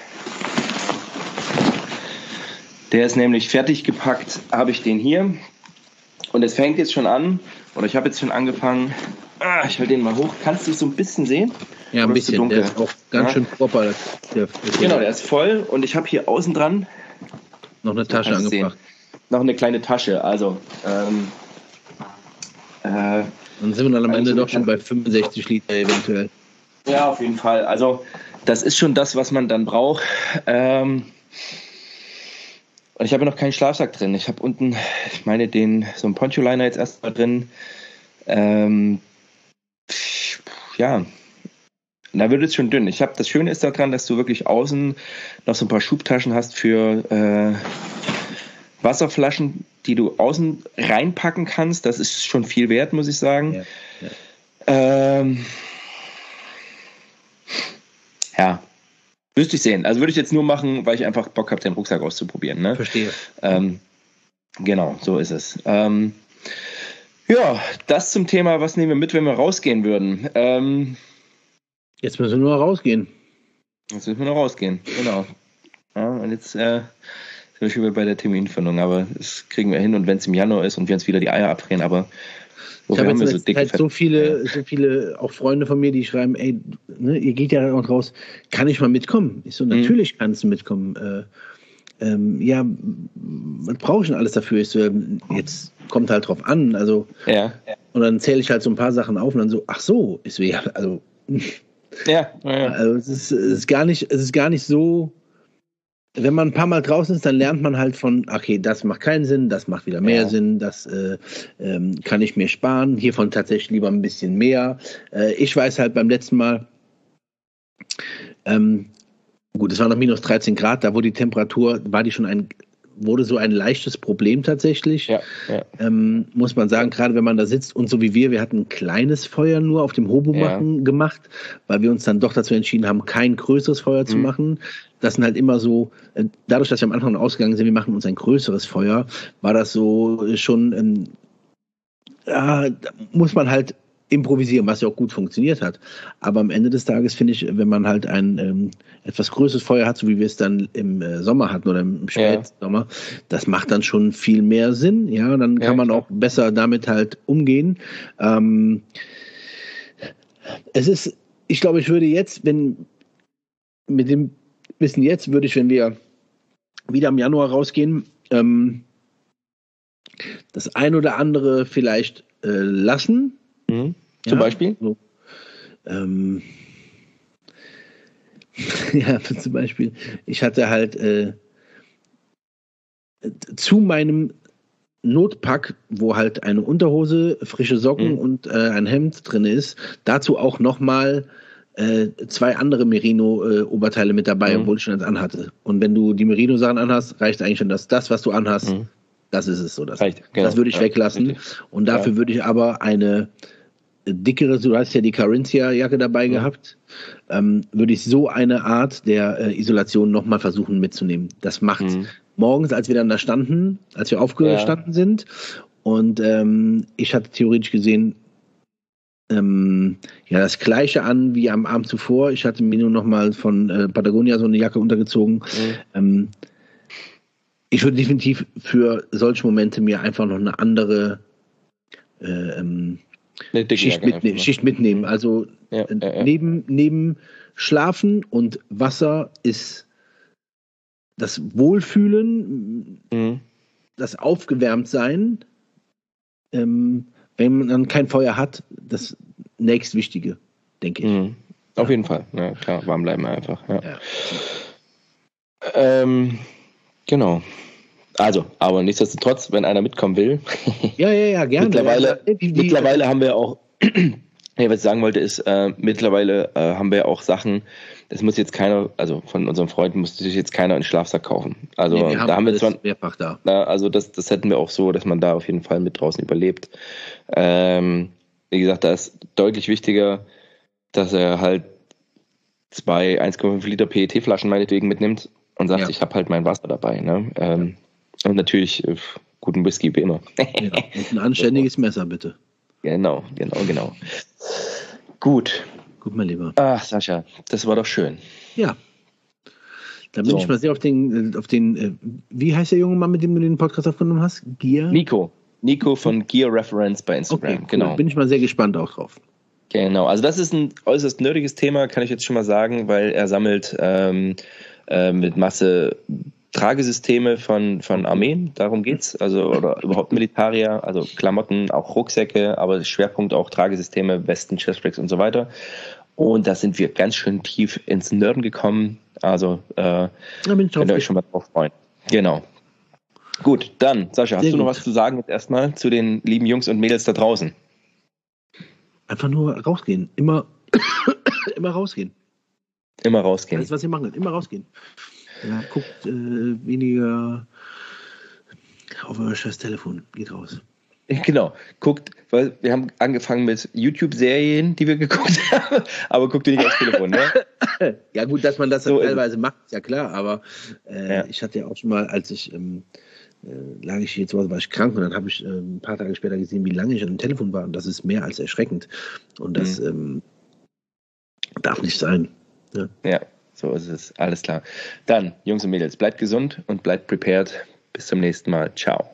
Der ist nämlich fertig gepackt, habe ich den hier. Und es fängt jetzt schon an, oder ich habe jetzt schon angefangen. Ah, ich halte den mal hoch. Kannst du es so ein bisschen sehen? Ja, ein oder bisschen. Der ist auch ganz ja. schön proper. Der, der genau, der ist voll. Und ich habe hier außen dran noch eine Tasche angebracht. Noch eine kleine Tasche. Also, ähm, äh, dann sind wir dann am Ende doch schon bei fünfundsechzig Liter eventuell. Ja, auf jeden Fall. Also, das ist schon das, was man dann braucht. Ähm, und ich habe noch keinen Schlafsack drin. Ich habe unten, ich meine, den so einen Poncho-Liner jetzt erstmal drin. Ähm, ja, da wird es schon dünn. Ich habe, das Schöne ist daran, dass du wirklich außen noch so ein paar Schubtaschen hast für äh, Wasserflaschen, die du außen reinpacken kannst. Das ist schon viel wert, muss ich sagen. Ja, ja. Ähm, ja. Müsste ich sehen. Also würde ich jetzt nur machen, weil ich einfach Bock habe, den Rucksack auszuprobieren. Ne? Verstehe. Ähm, genau, so ist es. Ähm, ja, das zum Thema, was nehmen wir mit, wenn wir rausgehen würden. Ähm, jetzt müssen wir nur rausgehen. Jetzt müssen wir nur rausgehen, genau. Ja, und jetzt äh, sind wir schon wieder bei der Terminfindung, aber das kriegen wir hin und wenn es im Januar ist und wir uns wieder die Eier abdrehen, aber ich habe jetzt so, dicke halt so viele, so viele auch Freunde von mir, die schreiben, ey, ne, ihr geht ja auch raus, kann ich mal mitkommen? Ich so, natürlich mhm. kannst du mitkommen. Äh, ähm, ja, was brauche ich denn alles dafür? Ich so, jetzt kommt halt drauf an, also ja. Und dann zähle ich halt so ein paar Sachen auf und dann so, ach so, ist so, ja, also ja, ja. Also es ist, es ist gar nicht, es ist gar nicht so. Wenn man ein paar Mal draußen ist, dann lernt man halt von, okay, das macht keinen Sinn, das macht wieder mehr ja. Sinn, das äh, ähm, kann ich mir sparen, hiervon tatsächlich lieber ein bisschen mehr. Äh, ich weiß halt beim letzten Mal, ähm, gut, es war noch minus dreizehn Grad, da wurde die Temperatur, war die schon ein, wurde so ein leichtes Problem tatsächlich, ja, ja. Ähm, muss man sagen, gerade wenn man da sitzt und so wie wir, wir hatten ein kleines Feuer nur auf dem Hobo machen ja. gemacht, weil wir uns dann doch dazu entschieden haben, kein größeres Feuer zu mhm. machen. Das sind halt immer so, dadurch, dass wir am Anfang ausgegangen sind, wir machen uns ein größeres Feuer, war das so schon, ähm, ja, da muss man halt improvisieren, was ja auch gut funktioniert hat. Aber am Ende des Tages finde ich, wenn man halt ein ähm, etwas größeres Feuer hat, so wie wir es dann im äh, Sommer hatten oder im Spätsommer, ja. das macht dann schon viel mehr Sinn. Ja, dann kann ja, man klar. auch besser damit halt umgehen. Ähm, Es ist, ich glaube, ich würde jetzt, wenn mit dem Wissen jetzt, würde ich, wenn wir wieder im Januar rausgehen, ähm, das ein oder andere vielleicht äh, lassen. Mhm. Zum ja, Beispiel? So, ähm, ja, zum Beispiel, ich hatte halt äh, zu meinem Notpack, wo halt eine Unterhose, frische Socken mhm. und äh, ein Hemd drin ist, dazu auch nochmal äh, zwei andere Merino-Oberteile äh, mit dabei, mhm. obwohl ich schon eins anhatte. Und wenn du die Merino-Sachen anhast, reicht eigentlich schon das, das was du anhast, mhm. das ist es so. Das, reicht, genau. das würde ich ja, weglassen. Richtig. Und dafür ja. würde ich aber eine dickere, du hast ja die Carinthia-Jacke dabei mhm. gehabt, ähm, würde ich so eine Art der äh, Isolation nochmal versuchen mitzunehmen. Das macht mhm. morgens, als wir dann da standen, als wir aufgestanden ja. sind, und ähm, ich hatte theoretisch gesehen ähm, ja das Gleiche an wie am Abend zuvor. Ich hatte mir nur nochmal von äh, Patagonia so eine Jacke untergezogen. Mhm. Ähm, ich würde definitiv für solche Momente mir einfach noch eine andere äh, ähm, Schicht, mitne- Schicht mitnehmen. Also ja, ja, ja. Neben, neben Schlafen und Wasser ist das Wohlfühlen, mhm. das Aufgewärmtsein, ähm, wenn man dann kein Feuer hat, das nächstwichtige, denke ich. Mhm. Auf ja. jeden Fall, ja, klar, warm bleiben einfach. Ja. Ja. Ähm, genau. Also, aber nichtsdestotrotz, wenn einer mitkommen will. Ja, ja, ja, gerne. mittlerweile ja, die, die, mittlerweile haben wir auch, ja, was ich sagen wollte, ist, äh, mittlerweile äh, haben wir auch Sachen, das muss jetzt keiner, also von unseren Freunden musste sich jetzt keiner einen Schlafsack kaufen. Also nee, wir haben da haben wir zwar mehrfach da. Na, also das, das hätten wir auch so, dass man da auf jeden Fall mit draußen überlebt. Ähm, wie gesagt, da ist deutlich wichtiger, dass er halt zwei eins Komma fünf Liter P E T-Flaschen meinetwegen mitnimmt und sagt, ja. ich habe halt mein Wasser dabei. Ne? Ähm, ja. Und natürlich äh, guten Whisky wie immer. Ja, und ein anständiges Messer, bitte. Genau, genau, genau. Gut. Gut, mein Lieber. Ach, Sascha, das war doch schön. Ja. Da bin so. ich mal sehr auf den, auf den, wie heißt der junge Mann, mit dem du den Podcast aufgenommen hast? Gear? Nico. Nico von Gear Reference bei Instagram. Okay, cool. Genau. Bin ich mal sehr gespannt auch drauf. Genau, also das ist ein äußerst nerdiges Thema, kann ich jetzt schon mal sagen, weil er sammelt ähm, äh, mit Masse Tragesysteme von, von Armeen, darum geht's, also oder überhaupt Militarier, also Klamotten, auch Rucksäcke, aber Schwerpunkt auch Tragesysteme, Westen, Chestpacks und so weiter. Und da sind wir ganz schön tief ins Nerden gekommen, also äh, könnt ihr euch schon mal drauf freuen. Genau. Gut, dann, Sascha, hast Sehr du noch gut. was zu sagen jetzt erstmal zu den lieben Jungs und Mädels da draußen? Einfach nur rausgehen, immer, immer rausgehen. Immer rausgehen. Alles, was ihr macht, immer rausgehen. Ja, guckt äh, weniger auf euer scheiß Telefon. Geht raus. Genau. Guckt, weil wir haben angefangen mit YouTube-Serien, die wir geguckt haben, aber guckt ihr nicht aufs Telefon, ne? Ja gut, dass man das so teilweise macht, ist ja klar, aber äh, ja. ich hatte ja auch schon mal, als ich ähm, äh, lag ich hier zu Hause, war ich krank, und dann habe ich äh, ein paar Tage später gesehen, wie lange ich an dem Telefon war, und das ist mehr als erschreckend. Und das mhm. ähm, darf nicht sein. Ja. ja. So ist es. Alles klar. Dann, Jungs und Mädels, bleibt gesund und bleibt prepared. Bis zum nächsten Mal. Ciao.